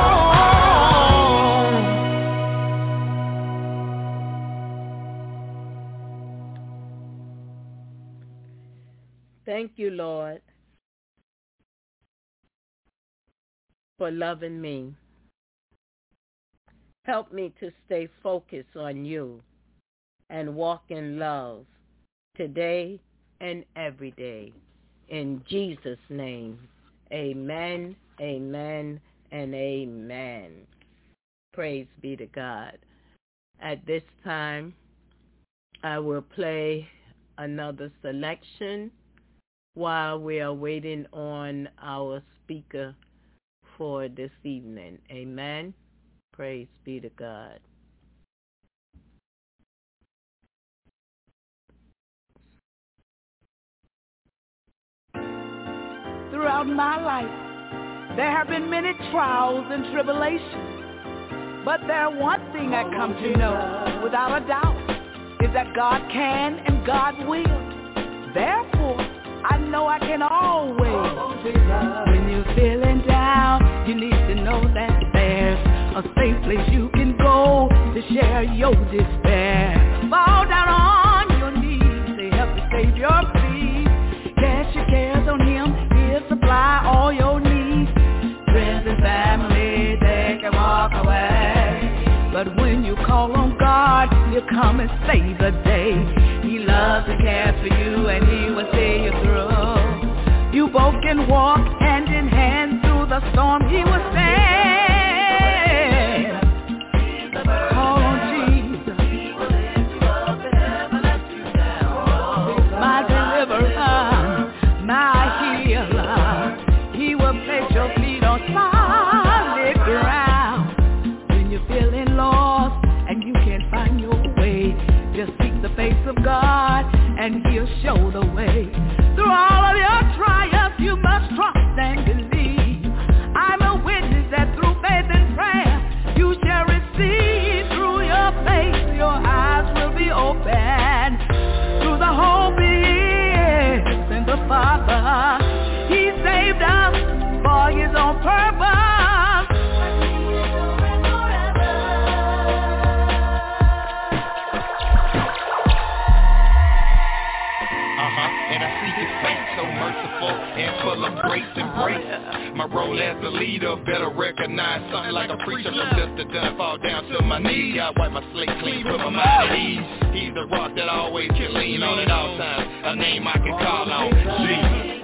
Thank you, Lord, for loving me. Help me to stay focused on you and walk in love today and every day. In Jesus' name, Amen, amen, and amen. Praise be to God. At this time, I will play another selection while we are waiting on our speaker for this evening. Amen. Praise be to God. Throughout my life, there have been many trials and tribulations. But there one thing I come to know without a doubt is that God can and God will. Therefore, I know I can always. When you're feeling down, you need to know that there's a safe place you can go to share your despair. Fall down on your knees to help you save your peace. Cast your cares on Him, He'll supply all your needs. Friends and family, they can walk away. But when you call on God, He'll come and save the day. He loves and cares for you, and He will see you through. You both can walk hand in hand through the storm. He will stand. Call on Jesus, my deliverer, my healer. He will place your feet on solid ground. When you're feeling lost and you can't find your way, just seek the face of God and He'll show the way. Through all of your trials, you must trust and believe. I'm a witness that through faith and prayer, you shall receive. Through your faith, your eyes will be open. Through the hope is in the Father. He saved us for His own purpose. And I see His face so merciful and full of grace and grace. My role as a leader better recognize something like a preacher from just to done fall down to my knees. I wipe my slate clean, put my mind at ease. He's the rock that I always can lean on at all times, a name I can call on, Jesus.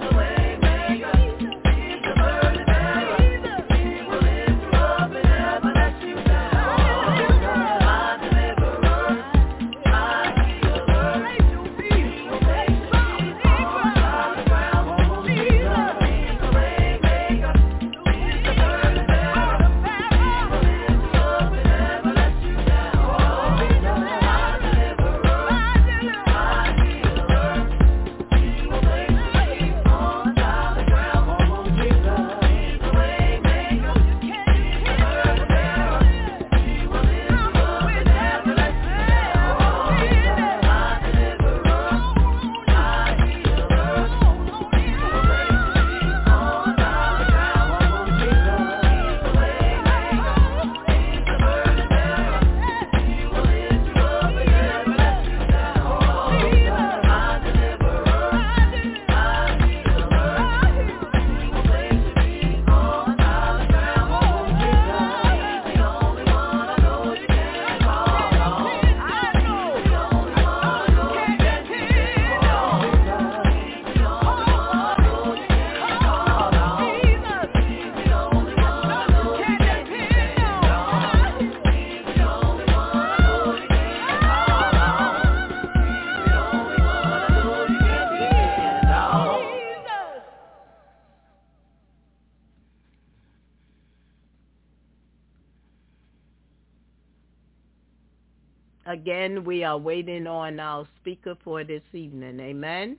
Again, we are waiting on our speaker for this evening. Amen.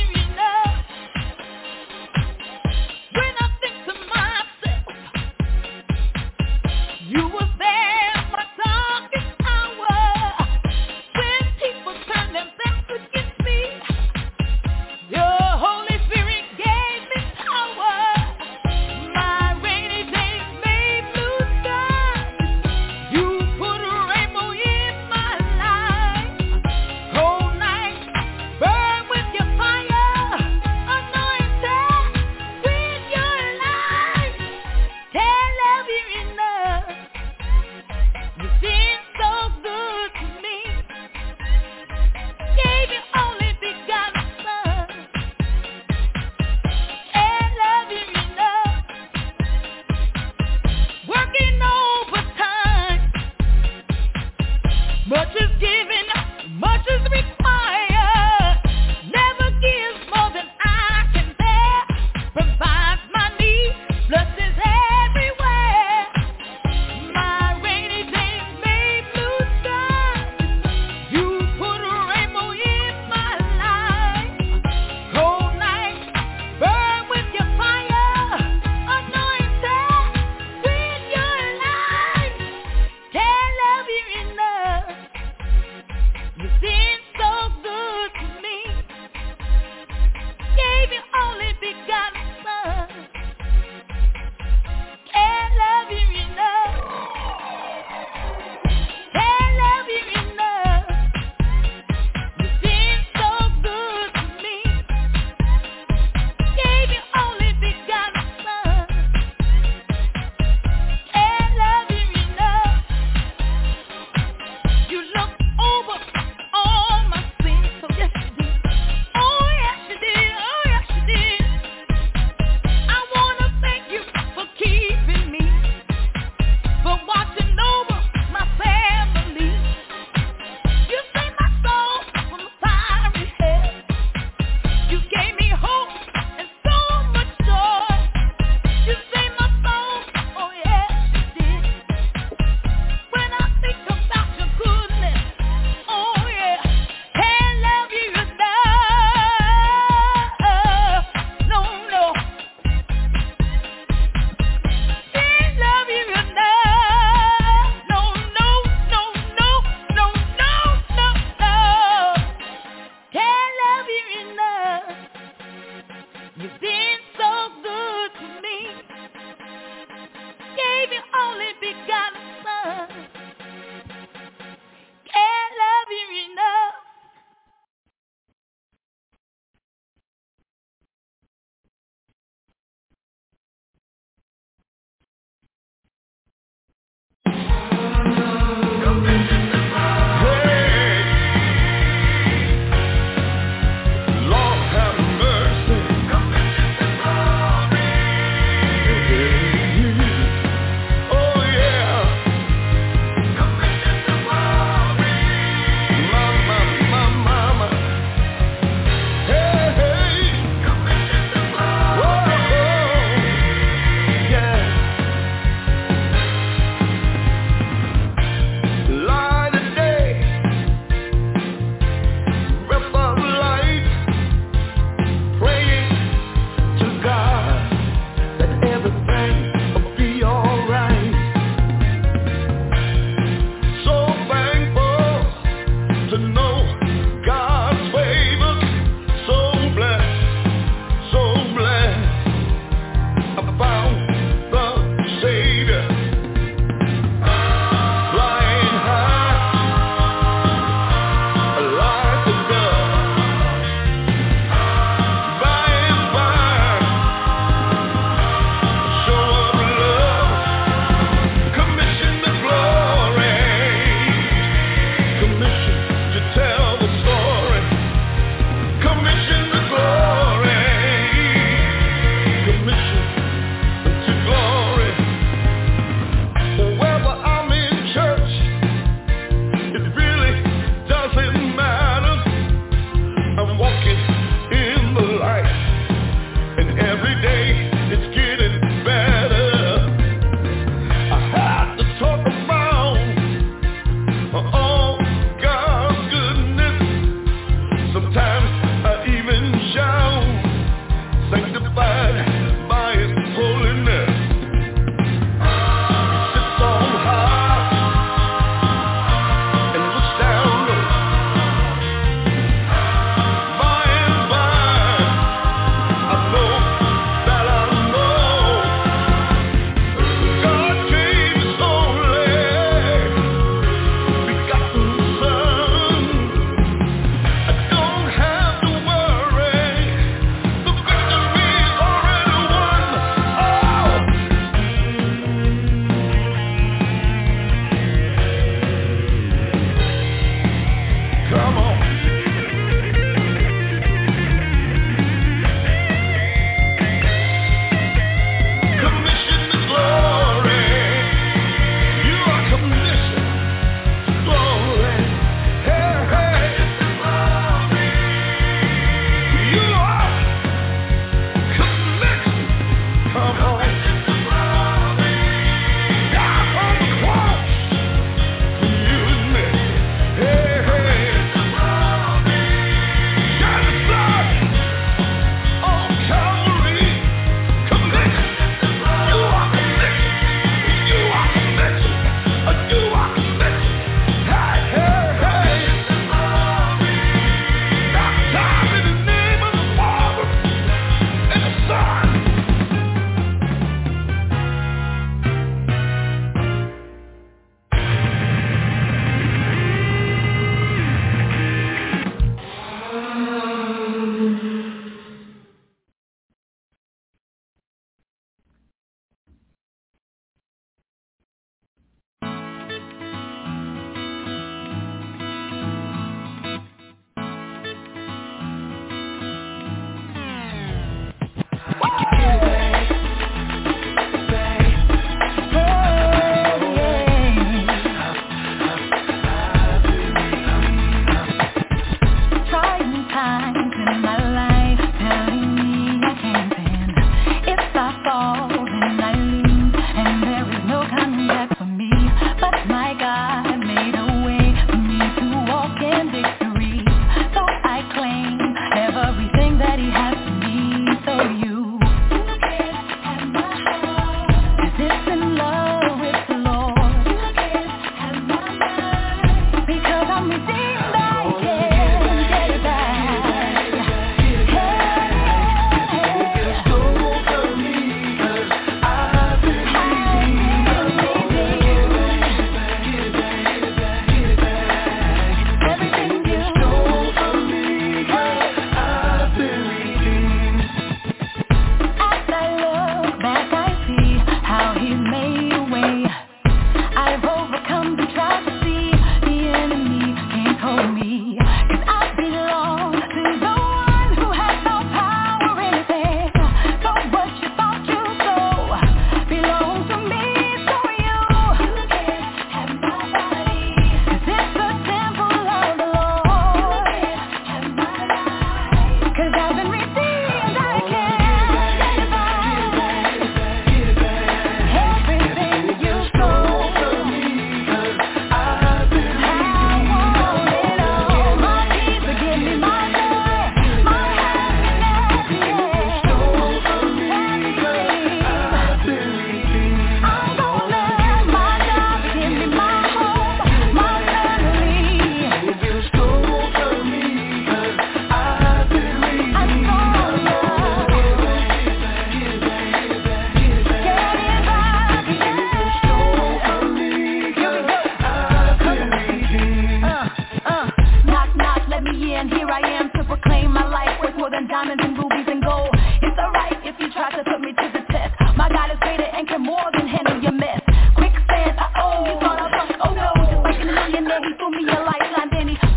When I think to myself,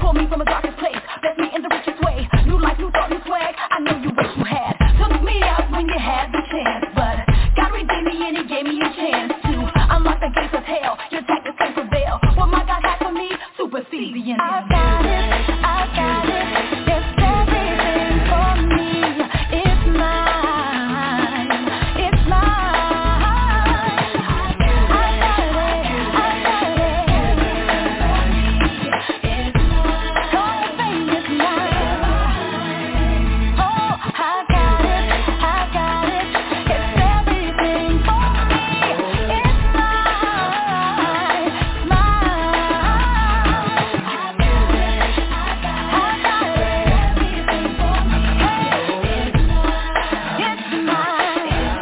pull me from a darkest place, bless me in the richest way. New life, new thought, new swag, I know you wish you had. Took me out when you had the chance, but God redeemed me and He gave me a chance to unlock the gates of hell. Your tactics can prevail. What my God has for me supersedes the enemy. I got it, I got it. It's everything for me. It's mine, it's mine. I got it, I got it. It's mine. Come say it's mine. Oh, I got it, I got it. It's everything for me. It's mine, mine. I got it, I got it. Everything for me. It's mine,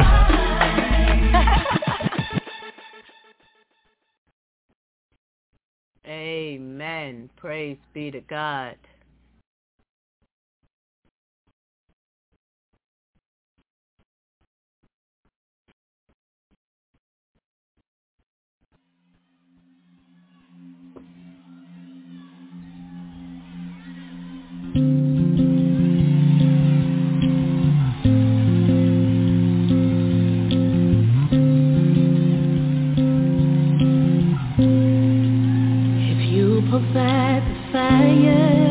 Amen. Praise be to God. If you provide the fire,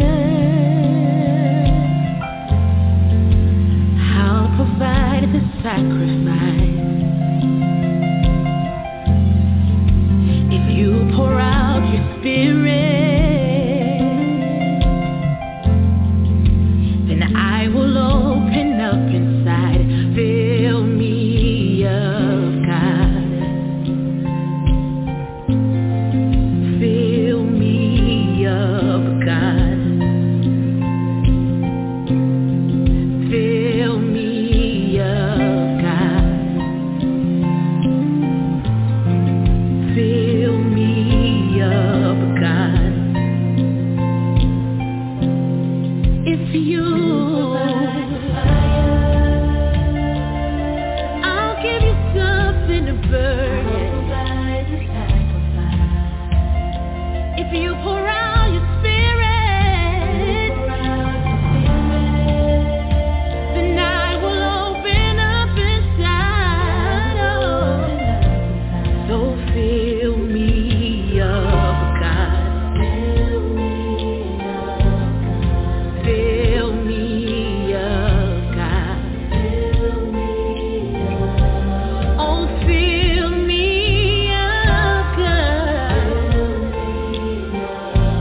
I'll provide the sacrifice. If you pour out your spirit, then I will open up inside. Fill me up, God. Fill me up, God. Fill me up, God. Fill me up, God. If you, I'll give you something to burn. If you pour out your spirit, then I will open up inside. Oh, so fill me up, God. Fill me up, God. Oh, fill me up, God.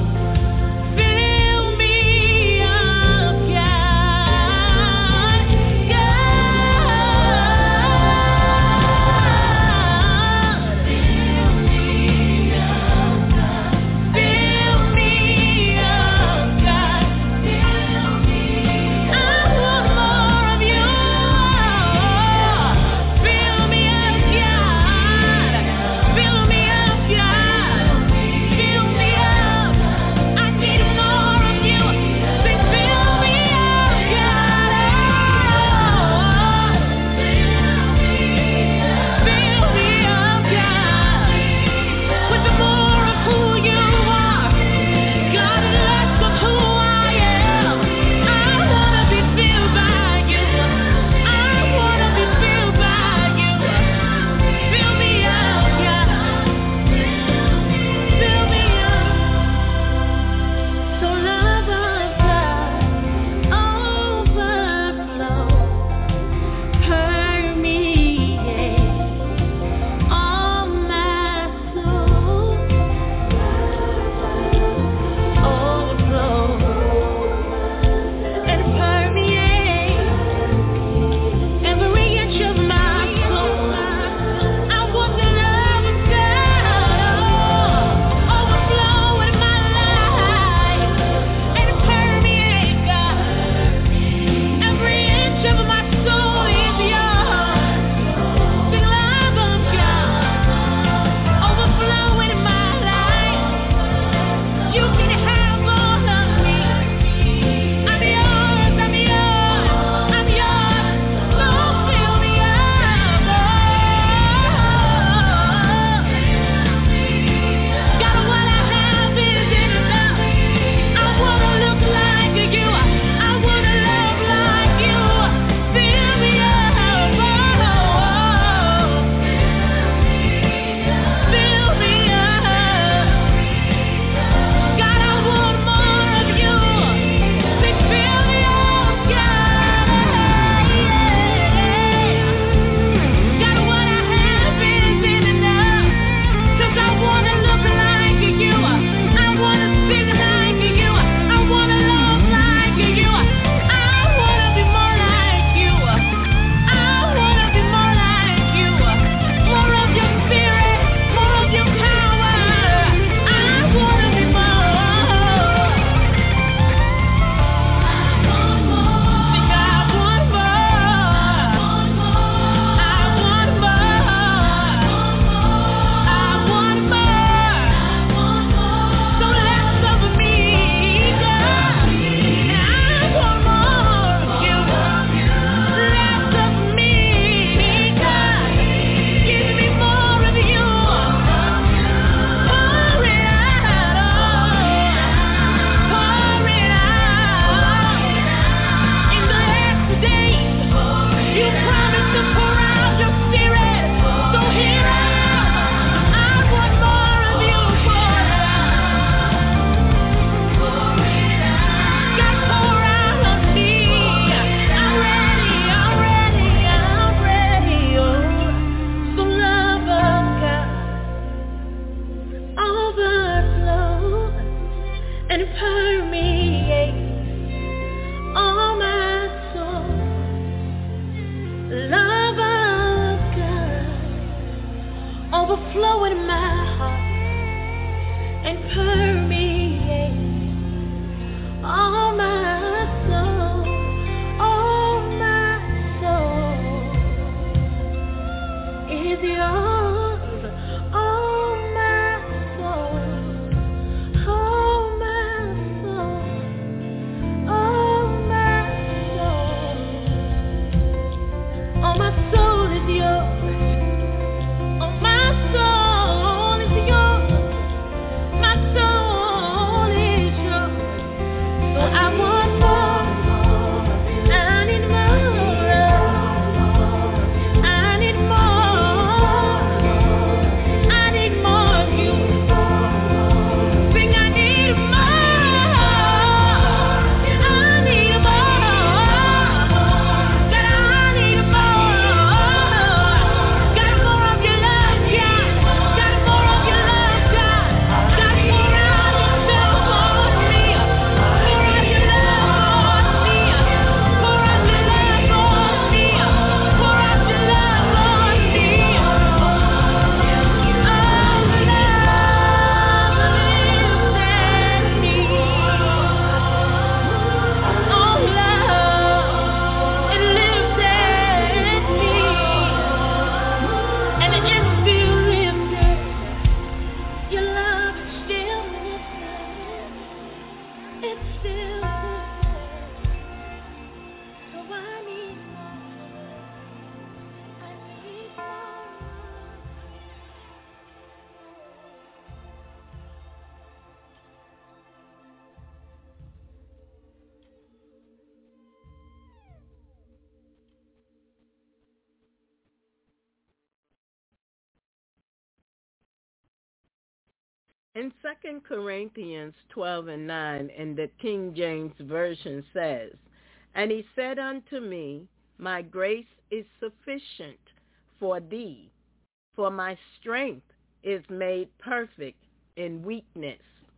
In Second Corinthians twelve and nine, in the King James Version says, "And he said unto me, my grace is sufficient for thee, for my strength is made perfect in weakness."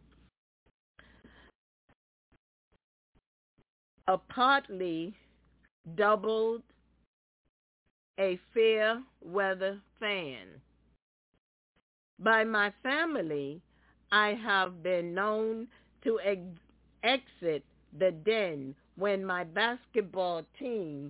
A partly doubled a fair weather fan. By my family, I have been known to ex- exit the den when my basketball team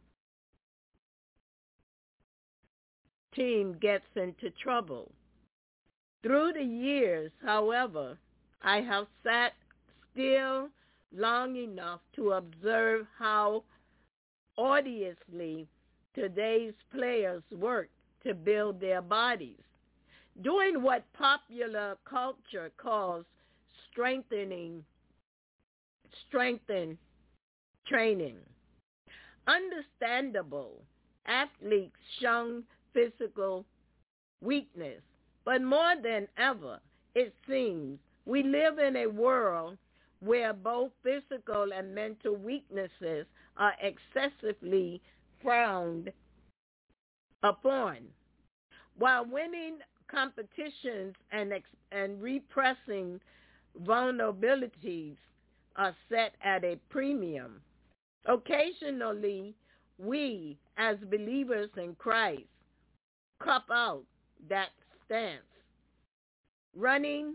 team gets into trouble. Through the years, however, I have sat still long enough to observe how odiously today's players work to build their bodies, doing what popular culture calls strengthening, strengthen training. Understandable, athletes shun physical weakness, but more than ever, it seems, we live in a world where both physical and mental weaknesses are excessively frowned upon. While winning competitions and ex- and repressing vulnerabilities are set at a premium, occasionally we, as believers in Christ, cup out that stance, running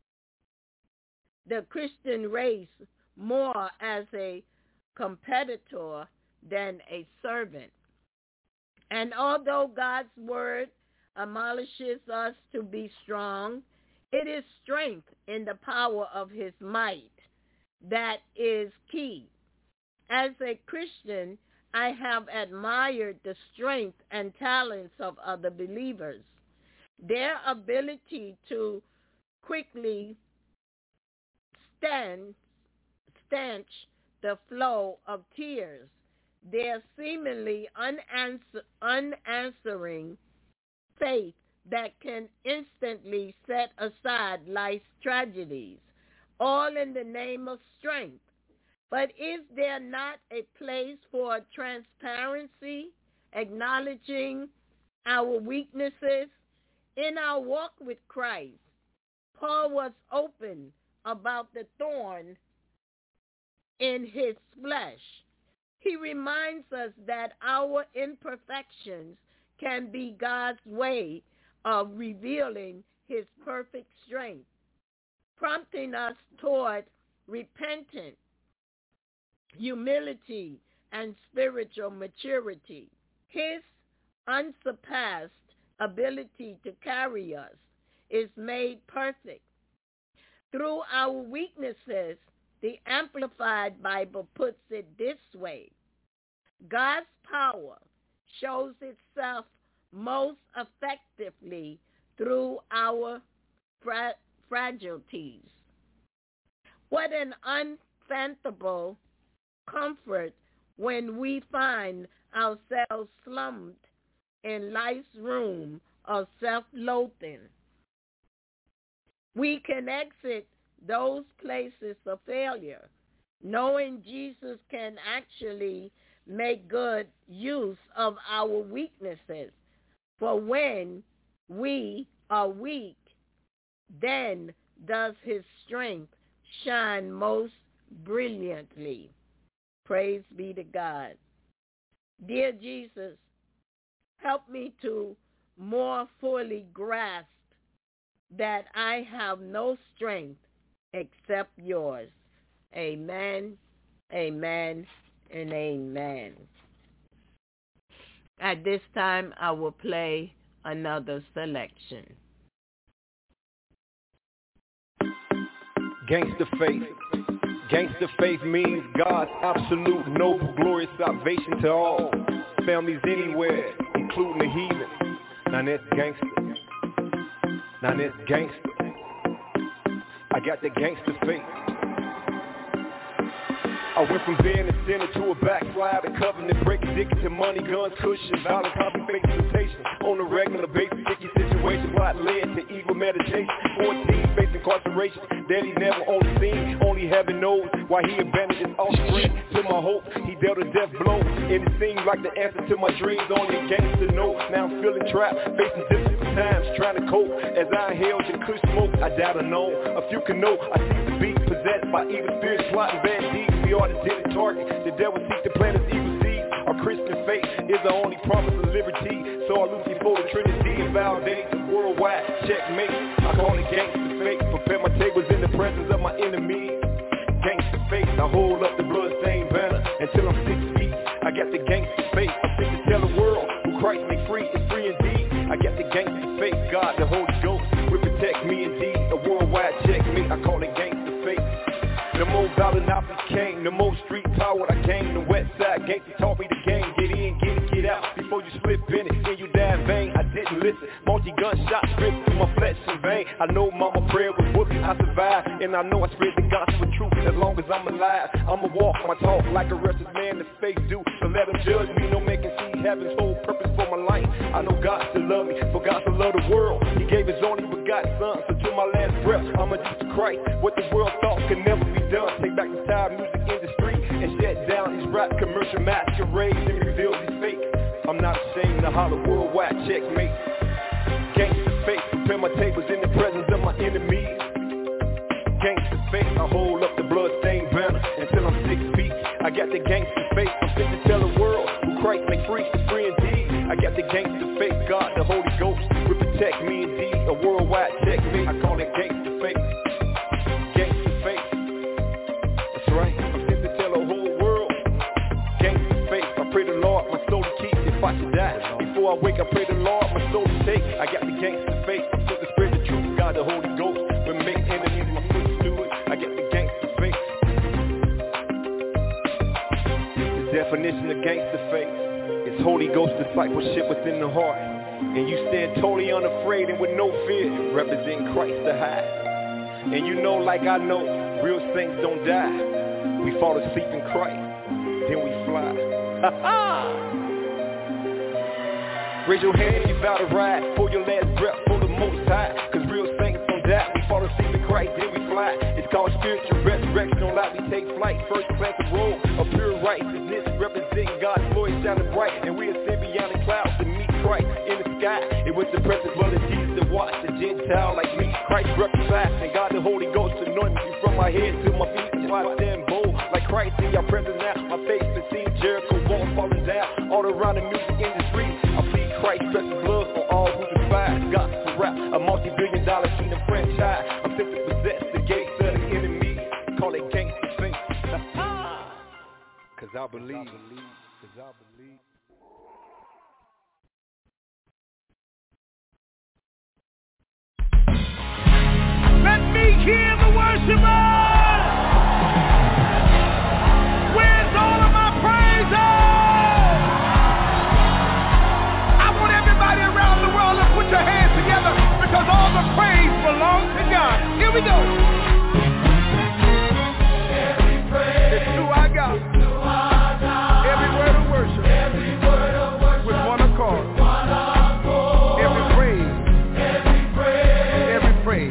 the Christian race more as a competitor than a servant. And although God's word admonishes us to be strong, it is strength in the power of his might that is key. As a Christian, I have admired the strength and talents of other believers, their ability to quickly stand, stanch the flow of tears, their seemingly unanswer, unanswering faith that can instantly set aside life's tragedies, all in the name of strength. But is there not a place for transparency, acknowledging our weaknesses? In our walk with Christ, Paul was open about the thorn in his flesh. He reminds us that our imperfections can be God's way of revealing his perfect strength, prompting us toward repentance, humility, and spiritual maturity. His unsurpassed ability to carry us is made perfect. Through our weaknesses, the Amplified Bible puts it this way: God's power shows itself most effectively through our fra- fragilities. What an unfathomable comfort when we find ourselves slumped in life's room of self-loathing. We can exit those places of failure, knowing Jesus can actually make good use of our weaknesses. For when we are weak, then does his strength shine most brilliantly. Praise be to God. Dear Jesus, help me to more fully grasp that I have no strength except yours. Amen, amen, and amen. At this time, I will play another selection. Gangsta faith. Gangsta faith means God's absolute, noble, glorious salvation to all. Families anywhere, including the heathen. Now that's gangsta. Now that's gangsta. I got the gangsta faith. I went from being a sinner to a backslider, covenant break, addicted to money, guns, cushion, violent, copy, fake temptation. On a regular basis, sticky situation, what led to evil meditation. fourteen, facing incarceration, daddy never on the scene, only heaven knows why he abandoned his offspring. To my hope, he dealt a death blow, and it seemed like the answer to my dreams, only a gangster know. Now I'm feeling trapped, facing difficult times, trying to cope. As I inhaled and kush smoke, I doubt I know. A few can know, I see the beat possessed by evil spirits, plotting bad deeds. We are the intended target, the devil seeks to plant his evil seeds. Our Christian faith is the only promise of liberty, so I loose before the Trinity and validate the worldwide checkmate. I call it gangster fate, prepare my tables in the presence of my enemies. Gangster fate, I hold up the bloodstained banner until I'm six feet. I got the gangster fate, I'm fit to tell the world who Christ made free is free indeed. I got the gangster fate, God the Holy Ghost will protect me indeed. A worldwide checkmate, I call it gangster fate. The more dollar I became, the more street power I gained. The west side gangster taught me the game. Get in, get it, get out before you slip in it. Then you die in vain, I didn't listen. Multi-gunshot ripped through my flesh in vain. I know mama prayer was whooping, I survived. And I know I spread the gospel truth as long as I'm alive. I'ma walk my talk like a righteous man, the faith do. So let them judge me, no making see heaven's whole purpose for my life. I know God still love me, for God still love the world. He gave his only begotten son, so to my last breath, I'ma do to Christ what the world thought could never be done. Take back the entire music industry and shut down these rap commercial masquerades and reveal these fake. I'm not ashamed to holler worldwide checkmate. Gangster fate, prepare my tables in the presence of my enemies. Gangster fate, I hold up the bloodstained banner until I'm six feet. I got the gangster fate, I'm fit to tell the world who Christ made free is free indeed. I got the gangster fate, God the Holy Ghost will protect me indeed. A worldwide checkmate, I call it gangster fate. Gangster fate, that's right, I'm fit to tell the whole world. Gangster fate, I pray the Lord my soul to keep if I should die. Before I wake, I pray the Lord my soul to take. I got the gangster fate, I'm fit to spread the truth, God the Holy Ghost will make enemies my footstool. I got the gangster fate. The definition of gangster fate is Holy Ghost discipleship within the heart. And you stand totally unafraid and with no fear, representing Christ the high. And you know like I know, real saints don't die. We fall asleep in Christ, then we fly. Raise your hand, you vow to ride for your last breath for the most high. Cause real saints don't die, we fall asleep in Christ, then we fly. It's called spiritual resurrection, don't lie, we take flight. First class of road, a pure righteousness, representing God's glory shining bright. And we ascend beyond the clouds to meet Christ in the sky. It was the precious blood of Jesus that washed the Gentile like me. Christ reconciled, and God the Holy Ghost anointed me from my head to my feet. That's why I stand bold like Christ in your presence now. My face has seen Jericho walls falling down all around the music industry. I plead Christ precious blood on all who despise gospel rap, a multi-billion dollar kingdom franchise. I'm simply possessed the gates of the enemy. Call it gangster fate. Cause I believe, cause I believe. Let me hear the worshipers. Where's all of my praises? I want everybody around the world to put your hands together because all the praise belongs to God. Here we go. Every praise it's who I got. Every word of worship. Every word of worship. With one accord. One accord. Every praise. Every praise. Every praise.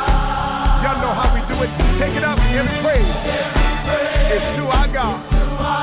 Take it up, every praise is to our God.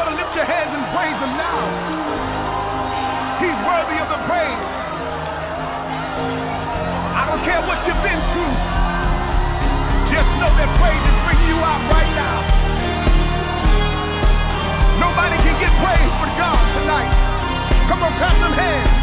ought to lift your hands and praise him now. He's worthy of the praise. I don't care what you've been through. Just know that praise is bringing you out right now. Nobody can get praise but God tonight. Come on, clap them hands.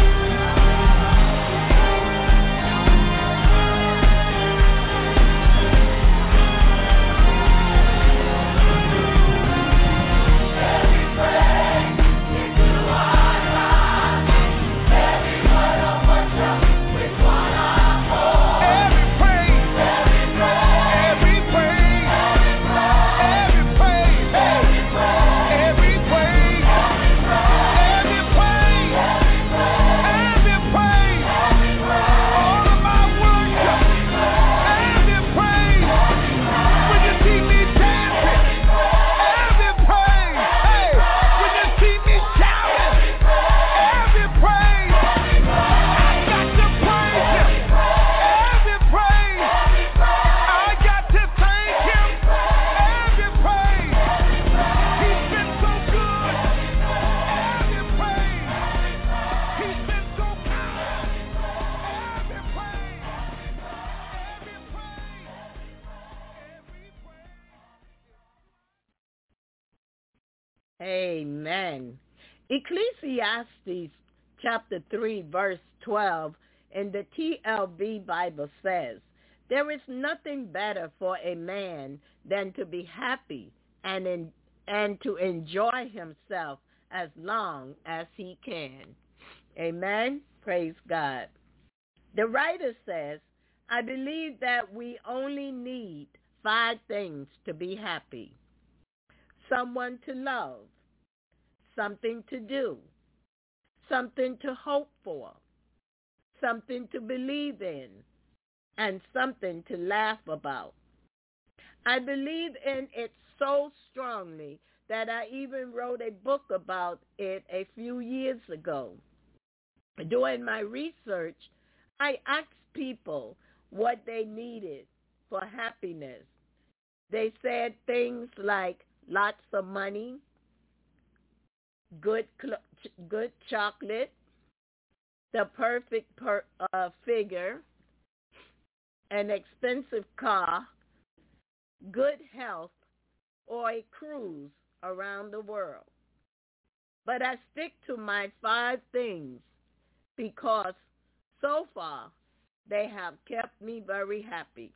Amen. Ecclesiastes chapter three, verse twelve in the T L B Bible says, there is nothing better for a man than to be happy and in, and to enjoy himself as long as he can. Amen. Praise God. The writer says, I believe that we only need five things to be happy. Someone to love, something to do, something to hope for, something to believe in, and something to laugh about. I believe in it so strongly that I even wrote a book about it a few years ago. During my research, I asked people what they needed for happiness. They said things like lots of money, good cl- good chocolate, the perfect per, uh, figure, an expensive car, good health, or a cruise around the world. But I stick to my five things because so far they have kept me very happy.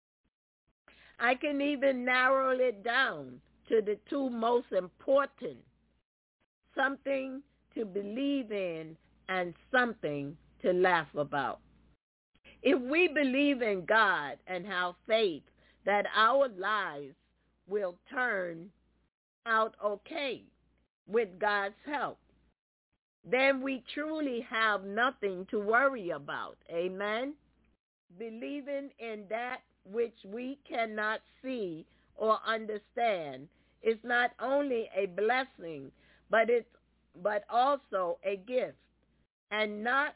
I can even narrow it down to the two most important, something to believe in and something to laugh about. If we believe in God and have faith that our lives will turn out okay with God's help, then we truly have nothing to worry about. Amen? Believing in that which we cannot see or understand is not only a blessing, but it's but also a gift. And not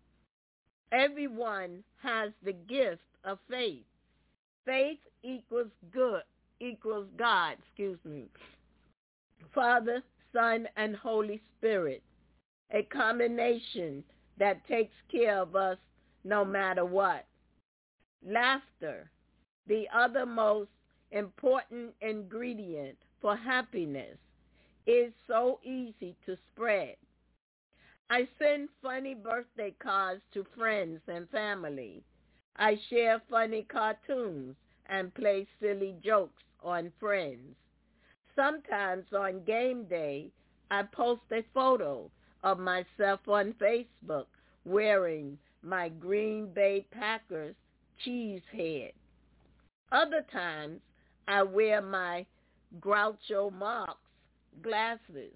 everyone has the gift of faith. Faith equals good, equals God, excuse me. Father, Son, and Holy Spirit, a combination that takes care of us no matter what. Laughter, the other most important ingredient for happiness, is so easy to spread. I send funny birthday cards to friends and family. I share funny cartoons and play silly jokes on friends. Sometimes on game day, I post a photo of myself on Facebook wearing my Green Bay Packers cheese head. Other times, I wear my Groucho Marx glasses.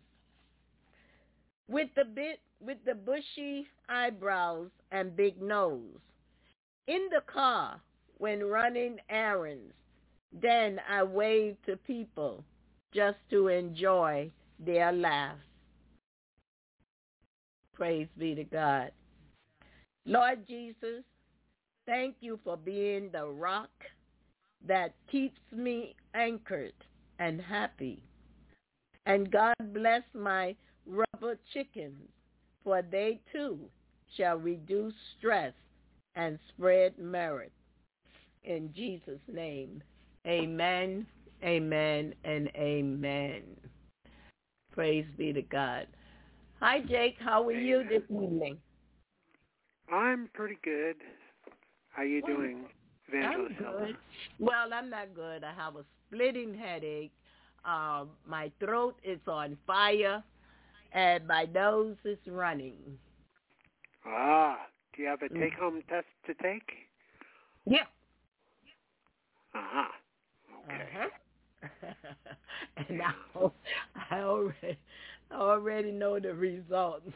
With the bit, with the bushy eyebrows and big nose. In the car, when running errands, then I wave to people just to enjoy their laughs. Praise be to God. Lord Jesus, thank you for being the rock that keeps me anchored and happy. And God bless my rubber chickens, for they too shall reduce stress and spread merit. In Jesus' name, amen, amen, and amen. Praise be to God. Hi, Jake. How are you this evening? I'm pretty good. How you doing, Evangelist? I'm good. Well, I'm not good. I have a splitting headache. Uh, my throat is on fire, and my nose is running. Ah, do you have a take-home test to take? Yeah. Uh-huh. Okay. Uh-huh. And I, I already, I already know the results.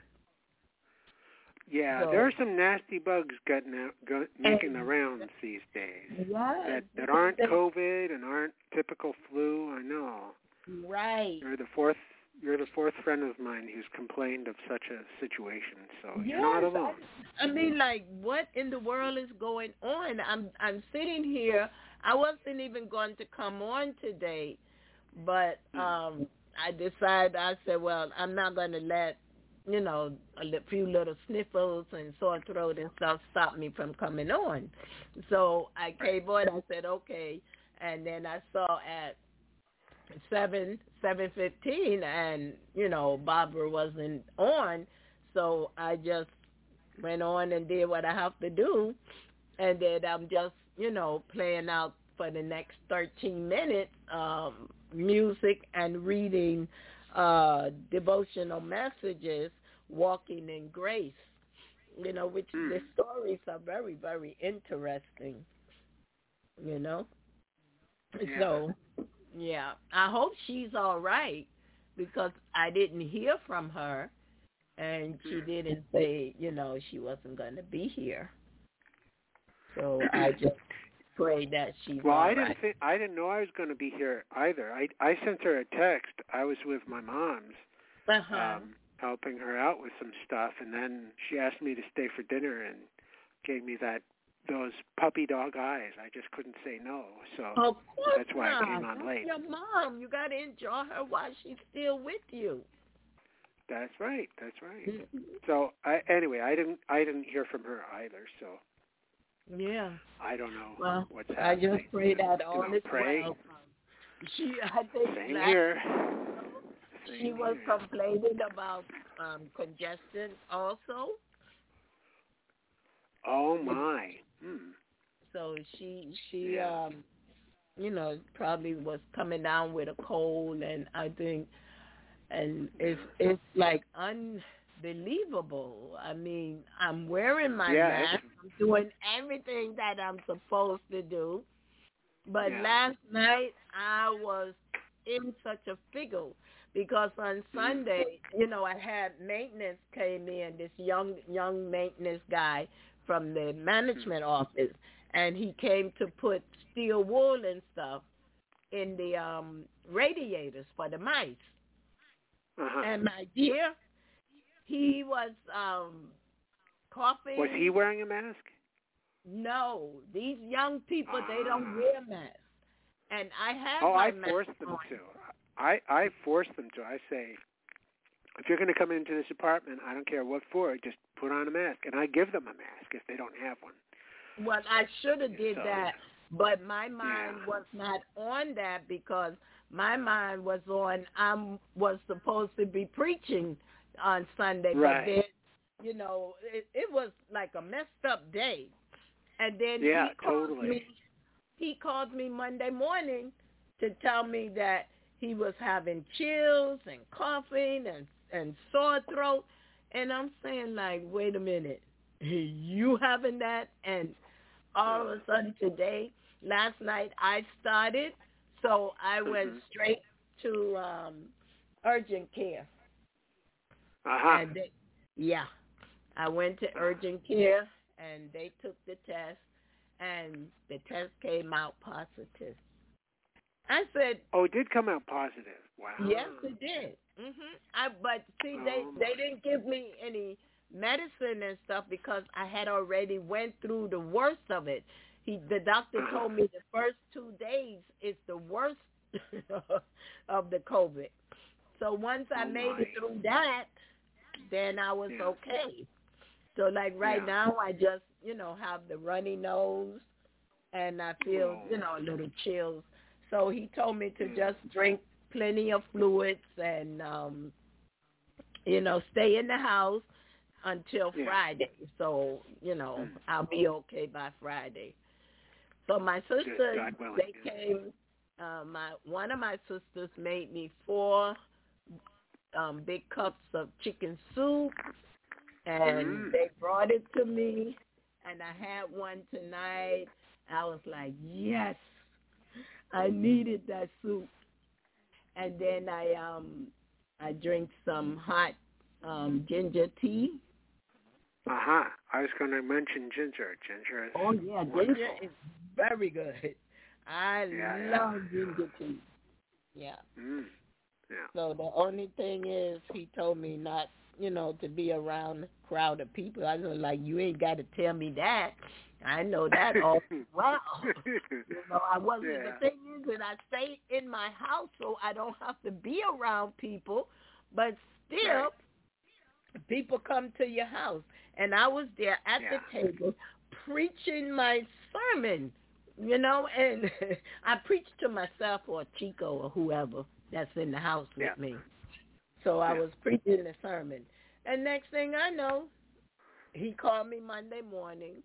Yeah, so, there are some nasty bugs getting out, go, making the rounds these days. Yeah. That, that aren't COVID and aren't typical flu. I know. Right. You're the fourth. You're the fourth friend of mine who's complained of such a situation. So yes, you're not alone. I, I mean, like, what in the world is going on? I'm I'm sitting here. I wasn't even going to come on today, but um, I decided. I said, well, I'm not going to let, you know, a few little sniffles and sore throat and stuff stop me from coming on. So I came on. I said, okay, and then I saw at seven seven fifteen, and you know Barbara wasn't on, so I just went on and did what I have to do, and then I'm just you know playing out for the next thirteen minutes um, music and reading uh, devotional messages, walking in grace, you know, which mm. the stories are very very interesting, you know, yeah. so. Yeah, I hope she's all right because I didn't hear from her, and she didn't say, you know, she wasn't going to be here. So I just pray that she's well, all I right. didn't think I didn't know I was going to be here either. I I sent her a text. I was with my mom's, uh-huh. um, helping her out with some stuff, and then she asked me to stay for dinner and gave me that. Those puppy dog eyes. I just couldn't say no, so of course that's why not. I came on That's late. your mom. You got to enjoy her while she's still with you. That's right. That's right. Mm-hmm. So I, anyway, I didn't. I didn't hear from her either. So yeah, I don't know well, what's I happening. just pray that you all know, is pray. well. She, I think, Same last here. She Same was here. complaining about um, congestion also. Oh my. Hmm. So she, she, yeah. um, you know, probably was coming down with a cold, and I think, and it's it's like unbelievable. I mean, I'm wearing my yeah, mask, I'm doing everything that I'm supposed to do, but yeah. last night I was in such a figgle because on Sunday, you know, I had maintenance came in, this young young maintenance guy from the management office. And he came to put steel wool and stuff in the um, radiators for the mice. Uh-huh. And my dear, he was um, coughing. Was he wearing a mask? No. These young people, ah. they don't wear masks. And I had oh, my I mask forced them on. to. I, I force them to. I say, if you're going to come into this apartment, I don't care what for, just put on a mask. And I give them a mask if they don't have one. Well, I should have did so, that, but my mind yeah. was not on that because my mind was on I was supposed to be preaching on Sunday, right. but then, you know, it, it was like a messed up day. And then yeah, he called totally. me. He called me Monday morning to tell me that he was having chills and coughing and and sore throat, and I'm saying like, wait a minute, you having that? And all of a sudden today, last night I started, so I went mm-hmm. straight to um, urgent care. Uh-huh. And they, yeah, I went to urgent care, and they took the test, and the test came out positive. I said, oh, it did come out positive. Wow. Yes, it did. Mhm. I but see, oh, they my. they didn't give me any medicine and stuff because I had already went through the worst of it. He, the doctor uh-huh. told me the first two days is the worst of the COVID, So once I Oh, made my. it through that, then I was Yeah. okay. So like right Yeah. now, I just, you know, have the runny nose, and I feel, Oh. you know, a little chills. So he told me to Mm. just drink plenty of fluids and, um, you know, stay in the house until Yeah. Friday. So, you know, Mm. I'll be okay by Friday. So my sisters, God willing, they yeah. came, uh, my one of my sisters made me four um, big cups of chicken soup, and Mm. they brought it to me, and I had one tonight. I was like, yes, I needed that soup. And then I um I drink some hot um, ginger tea. Uh-huh. I was going to mention ginger. Ginger is Oh, yeah, wonderful. ginger is very good. I Yeah, love yeah. ginger tea. Yeah. Mm. Yeah. So the only thing is, he told me not, you know, to be around a crowd of people. I was like, you ain't got to tell me that. I know that all well. You know, I wasn't. Yeah. The thing is that I stay in my house, so I don't have to be around people. But still, Right. people come to your house, and I was there at Yeah. the table preaching my sermon. You know, and I preach to myself or Chico or whoever that's in the house with Yeah. me. So I Yeah. was preaching the sermon. And next thing I know, he called me Monday morning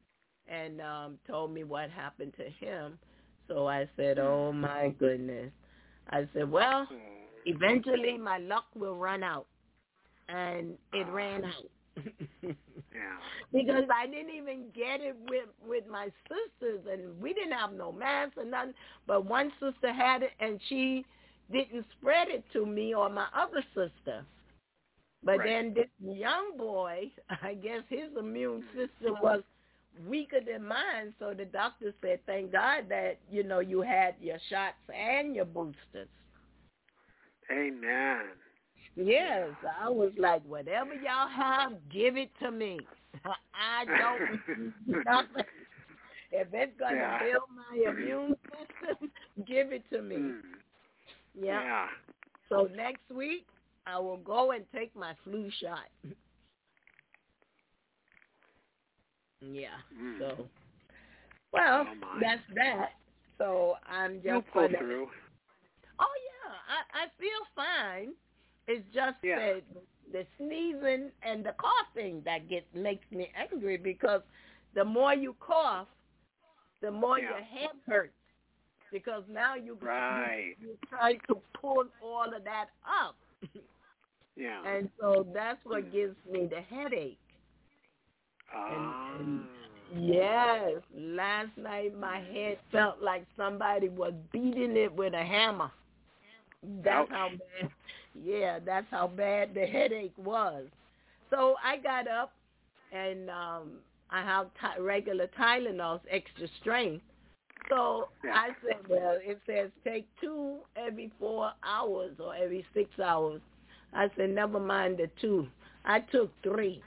and um, told me what happened to him. So I said, oh, my goodness. I said, well, eventually my luck will run out. And it Uh, ran out. Yeah. Because I didn't even get it with with my sisters, and we didn't have no mask or nothing. But one sister had it, and she didn't spread it to me or my other sister. But Right. then this young boy, I guess his immune system was weaker than mine, so the doctor said, thank God that, you know, you had your shots and your boosters. Amen. Yes, I was like, whatever y'all have, give it to me. I don't need nothing. If it's going to Yeah. build my immune system, give it to me. Mm. Yeah. Yeah. So next week, I will go and take my flu shot. Yeah. Mm. So, well, Oh, my. that's that. So I'm just You'll pull gonna, through. Oh, yeah, I, I feel fine. It's just Yeah. that the sneezing and the coughing that gets makes me angry, because the more you cough, the more Yeah. your head hurts, because now you, Right. you, you try to pull all of that up. Yeah. And so that's what gives me the headache. Ah. And, and yes, last night my head felt like somebody was beating it with a hammer. That's Ouch. how bad. Yeah, that's how bad the headache was. So I got up, and um, I have ty- regular Tylenols, extra strength. So Yeah. I said, well, it says take two every four hours or every six hours. I said, never mind the two. I took three.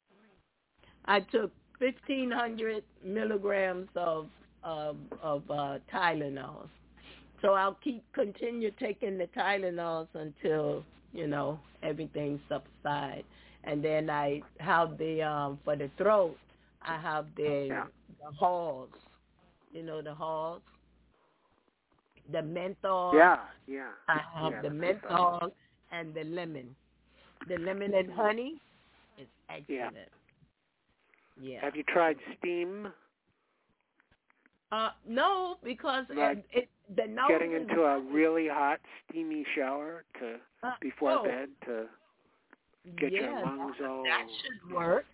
I took fifteen hundred milligrams of of, of uh, Tylenols. So I'll keep continue taking the Tylenols until, you know, everything subsides. And then I have the um for the throat, I have the Yeah. the Halls. You know the Halls? The menthol. Yeah. Yeah. I have Yeah, the the menthol and the lemon. The lemon and honey is excellent. Yeah. Have you tried steam? Uh, no, because Like it, it the nose Getting is into a really hot, steamy shower to uh, before oh, bed to get yeah, your lungs that, all. that should work.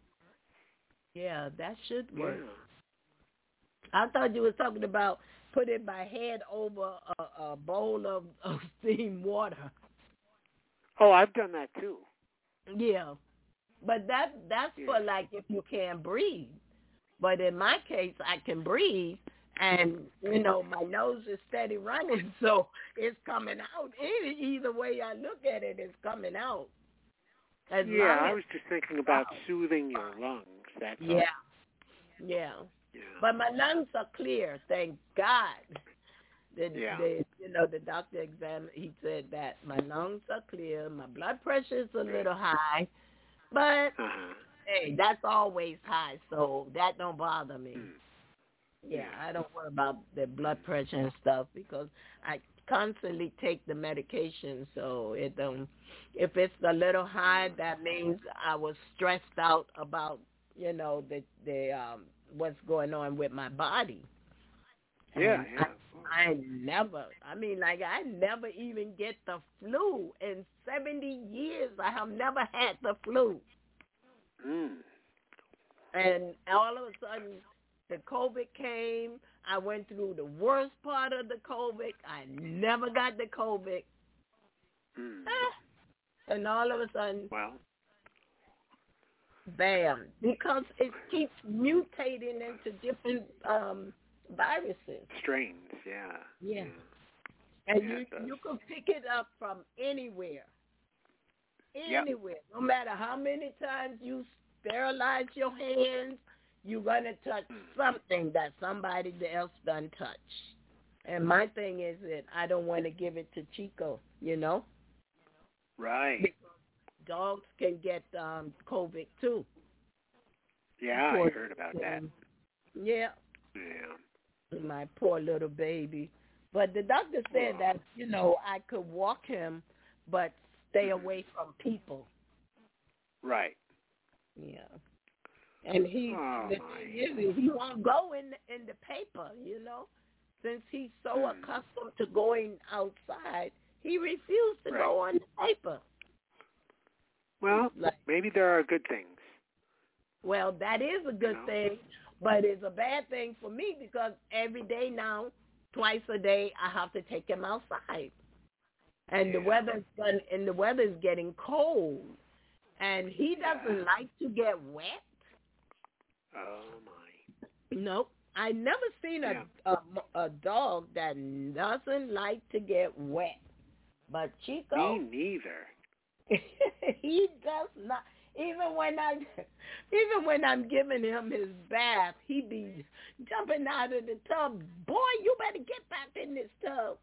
Yeah, that should work. Yeah. I thought you were talking about putting my head over a, a bowl of, of steam water. Oh, I've done that too. Yeah, but that that's Yeah. for like if you can't breathe. But in my case, I can breathe, and you know my nose is steady running, so it's coming out. Either, either way I look at it, it's coming out. As Yeah, long I as, was just thinking about soothing your lungs. That's yeah, yeah. all. Yeah. But my lungs are clear, thank God. The, Yeah. the you you know, the doctor examined, he said that my lungs are clear, my blood pressure is a little high, but, uh-huh. hey, that's always high, so that don't bother me. Mm. Yeah, I don't worry about the blood pressure and stuff because I constantly take the medication, so it don't. If it's a little high, that means I was stressed out about, you know, the the um, what's going on with my body. Yeah, And yeah. I, I never. I mean, like I never even get the flu in seventy years. I have never had the flu, Mm. and all of a sudden, the COVID came. I went through the worst part of the COVID. I never got the COVID. Mm. Ah. And all of a sudden, Well, bam, because it keeps mutating into different um, viruses. strains, yeah. Yeah. Yeah. And Yeah, you it does. you can pick it up from anywhere. Yep. Anywhere. No matter how many times you sterilize your hands, you're going to touch something that somebody else done touch. And my thing is that I don't want to give it to Chico, you know? Right. Because dogs can get um, COVID too. Yeah, Poor I heard about that. thing. Yeah. Yeah. My poor little baby. But the doctor said Oh. that, you know, I could walk him, but stay away from people. Right. Yeah. And he, Oh, the my. thing is, he won't go in in the paper, you know. Since he's so Hmm. accustomed to going outside, he refused to Right. go on the paper. Well, Like, maybe there are good things. well, that is a good know. thing, but it's a bad thing for me because every day now, twice a day, I have to take him outside. And the Yeah. weather's done, and the weather's getting cold, and he doesn't Yeah. like to get wet. Oh, my. Nope. I never seen a, Yeah. a a dog that doesn't like to get wet. But Chico, Me neither. he does not. Even when I, even when I'm giving him his bath, he be jumping out of the tub. Boy, you better get back in this tub.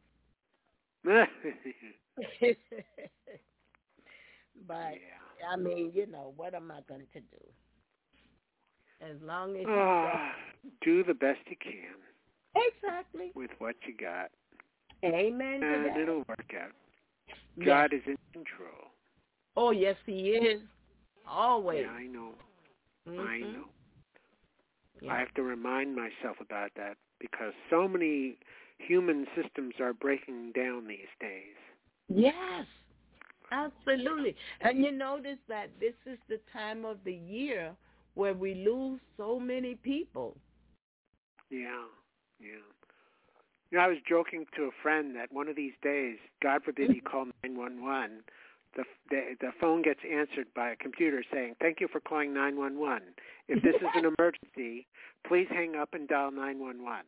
But yeah. I mean, you know, what am I going to do? As long as Ah, do the best you can exactly with what you got, amen to and that. it'll work out. Yes. God is in control. Oh yes, He is. Always. Yeah, I know. Mm-hmm. I know. Yeah. I have to remind myself about that because so many human systems are breaking down these days. Yes, absolutely. And you notice that this is the time of the year where we lose so many people. Yeah, yeah. You know, I was joking to a friend that one of these days, God forbid you call nine one one, the, the the phone gets answered by a computer saying, "Thank you for calling nine one one. If this is an emergency, please hang up and dial nine one one."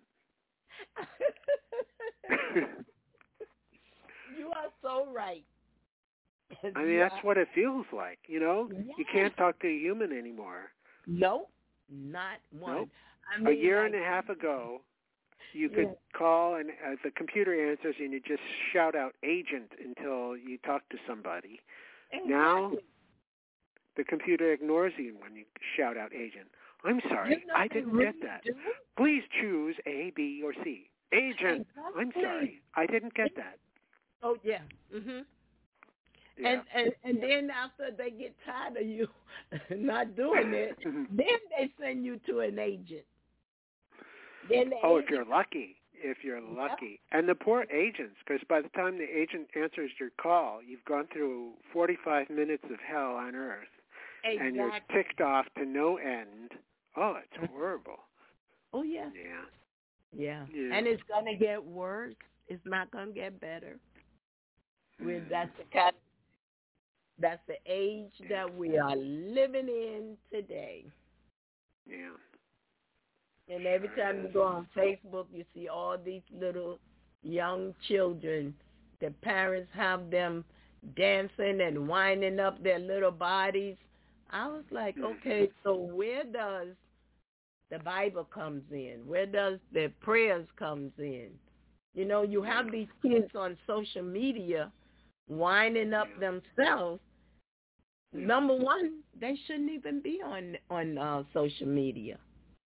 You are so right. I mean, that's what it feels like, you know? Yes. You can't talk to a human anymore. Nope, not one. Nope. I mean, A year like, and a half ago, you could yeah. call and uh, the computer answers and you just shout out agent until you talk to somebody. Exactly. Now, the computer ignores you when you shout out agent. I'm sorry, You know I they didn't really get that. do? Please choose A, B, or C. Agent, I'm Exactly. sorry, I didn't get that. Oh yeah. Mhm. Yeah. And, and and then after they get tired of you not doing it, then they send you to an agent. Then the Oh, agent, if you're lucky. If you're lucky. And the poor agents, because by the time the agent answers your call, you've gone through forty-five minutes of hell on earth. exactly. And you're ticked off to no end. Oh, it's horrible. Oh yeah. Yeah. Yeah. Yeah. And it's gonna get worse. It's not gonna get better. With that's the kind that's the age that we are living in today. Yeah. And every time you go on Facebook, you see all these little young children. The parents have them dancing and winding up their little bodies. I was like, okay, so where does the Bible comes in? Where does the prayers comes in? You know, you have these kids on social media winding up yeah. themselves. Yeah. Number one, they shouldn't even be on on uh, social media.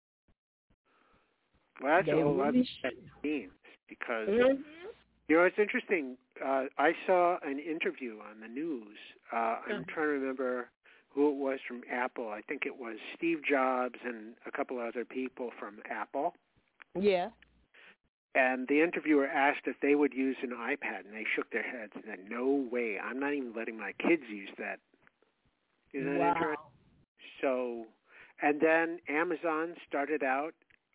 Well, that's they a whole really lot of that means because, mm-hmm. you know, it's interesting. Uh, I saw an interview on the news. Uh, I'm mm-hmm. trying to remember who it was from Apple. I think it was Steve Jobs and a couple other people from Apple. Yeah. And the interviewer asked if they would use an iPad, and they shook their heads and said, no way, I'm not even letting my kids use that. Isn't that wow. interesting? So, and then Amazon started out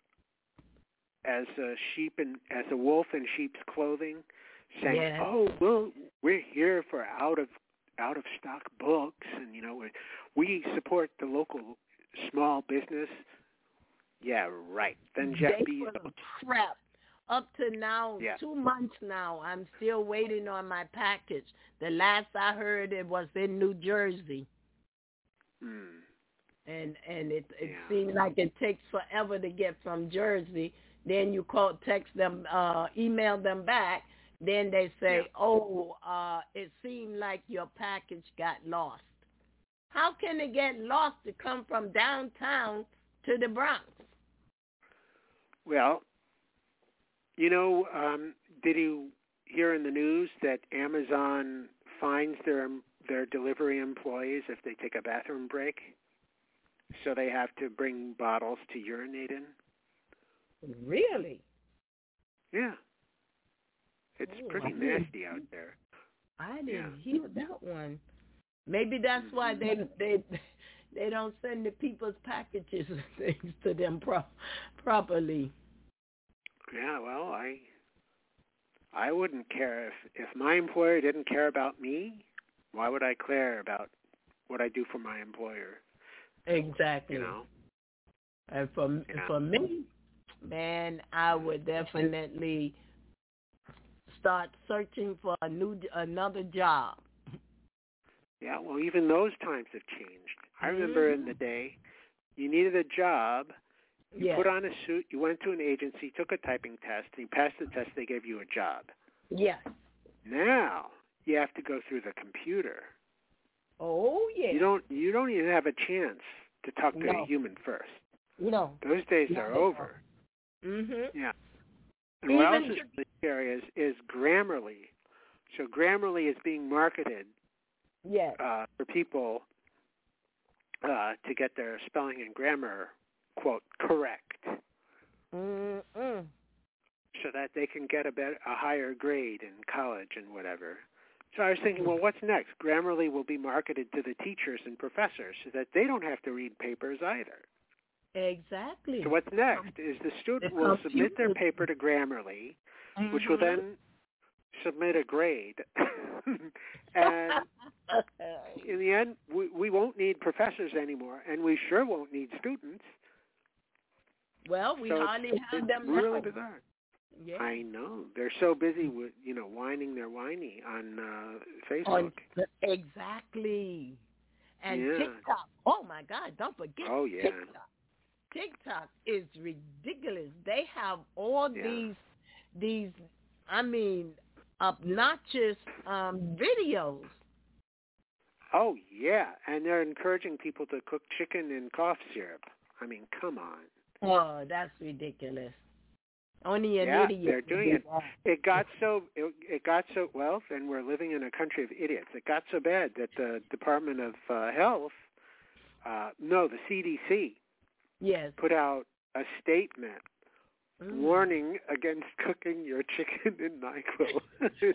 as a sheep and as a wolf in sheep's clothing, saying, yes. "Oh, well, we're here for out of out of stock books, and you know, we, we support the local small business." Yeah, right. Then Jeff they Bezos. Crap. Up to now, yeah. two months now, I'm still waiting on my package. The last I heard, it was in New Jersey. Hmm. And and it it yeah. seems like it takes forever to get from Jersey. Then you call, text them, uh, email them back. Then they say, yeah. oh, uh, it seemed like your package got lost. How can it get lost to come from downtown to the Bronx? Well, you know, um, did you hear in the news that Amazon fines their their delivery employees if they take a bathroom break? So they have to bring bottles to urinate in? Really? Yeah. It's oh, pretty nasty out there. I didn't yeah. hear that one. Maybe that's mm-hmm. why they they they don't send the people's packages and things to them pro- properly. Yeah, well, I I wouldn't care if if my employer didn't care about me. Why would I care about what I do for my employer? Exactly. You know. And for yeah. for me, man, I would definitely start searching for a new another job. Yeah, well, even those times have changed. I remember mm-hmm. in the day, you needed a job. You yes. put on a suit, you went to an agency, took a typing test, and you passed the test, they gave you a job. Yes. Now, you have to go through the computer. Oh, yeah. You don't you don't even have a chance to talk to no. a human first. No. Those days no, are no. over. Mm-hmm. Yeah. And even what else is really scary is, is Grammarly. So Grammarly is being marketed yes. uh, for people uh, to get their spelling and grammar, quote, correct. Mm-mm. So that they can get a, better, a higher grade in college and whatever. So I was thinking, well, what's next? Grammarly will be marketed to the teachers and professors so that they don't have to read papers either. Exactly. So what's next is the student the will submit their paper to Grammarly, mm-hmm. which will then submit a grade. And in the end, we, we won't need professors anymore, and we sure won't need students. Well, we so hardly it's, have it's them really now. bizarre. Yeah. I know. They're so busy with, you know, whining their whiny on uh, Facebook. On, exactly. And yeah. TikTok. Oh, my God. Don't forget oh, yeah. TikTok. TikTok is ridiculous. They have all yeah. these, these, I mean, obnoxious um, videos. Oh, yeah. And they're encouraging people to cook chicken in cough syrup. I mean, come on. Oh, that's ridiculous. Only an yeah, idiot. they're doing it. It got so it, it got so well, and we're living in a country of idiots. It got so bad that the Department of uh, Health, uh, no, the C D C, yes, put out a statement mm. warning against cooking your chicken in NyQuil.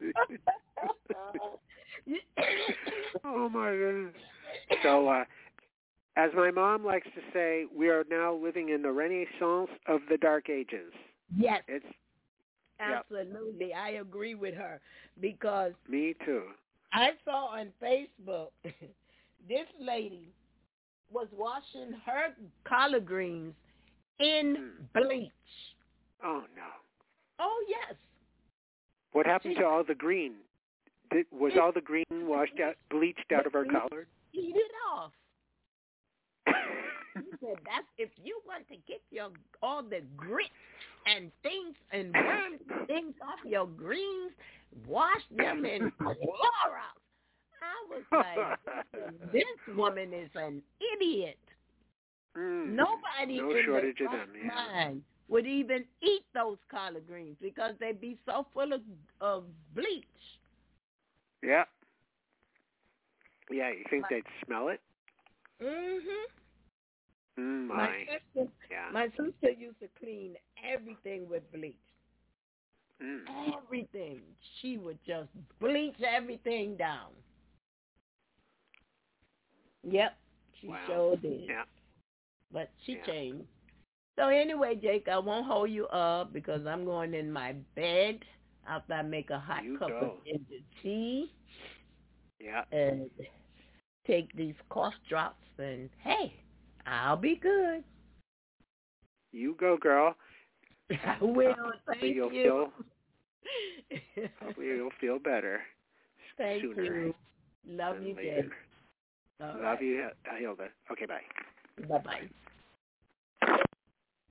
Oh my goodness! So. Uh, As my mom likes to say, we are now living in the Renaissance of the Dark Ages. Yes. It's absolutely. Yep. I agree with her because me too. I saw on Facebook this lady was washing her collard greens in mm. bleach. Oh no. Oh yes. What happened she, to all the green? Did, was it, all the green washed out, bleached out of her collard? Eat it off. said that's if you want to get your all the grit and things and worms and things off your greens, wash them in Clorox. I was like, this woman is an idiot. Mm, Nobody no in shortage the of them, yeah. mind would even eat those collard greens because they'd be so full of, of bleach. Yeah. Yeah, you think they'd smell it? Mm-hmm. Mm, my. My sister, yeah. my sister used to clean everything with bleach. Mm. Everything. She would just bleach everything down. Yep, she Wow. sure did. Yeah. But she Yeah. changed. So anyway, Jake, I won't hold you up because I'm going in my bed after I make a hot You cup go. of ginger tea. Yeah. And take these cough drops, and hey, I'll be good. You go, girl. I will. Thank Hopefully you'll you. Feel, hopefully you'll feel better Thank sooner you. Love than you, later. Jake. All Love right. you, uh, Hilda. Okay, bye. Bye-bye.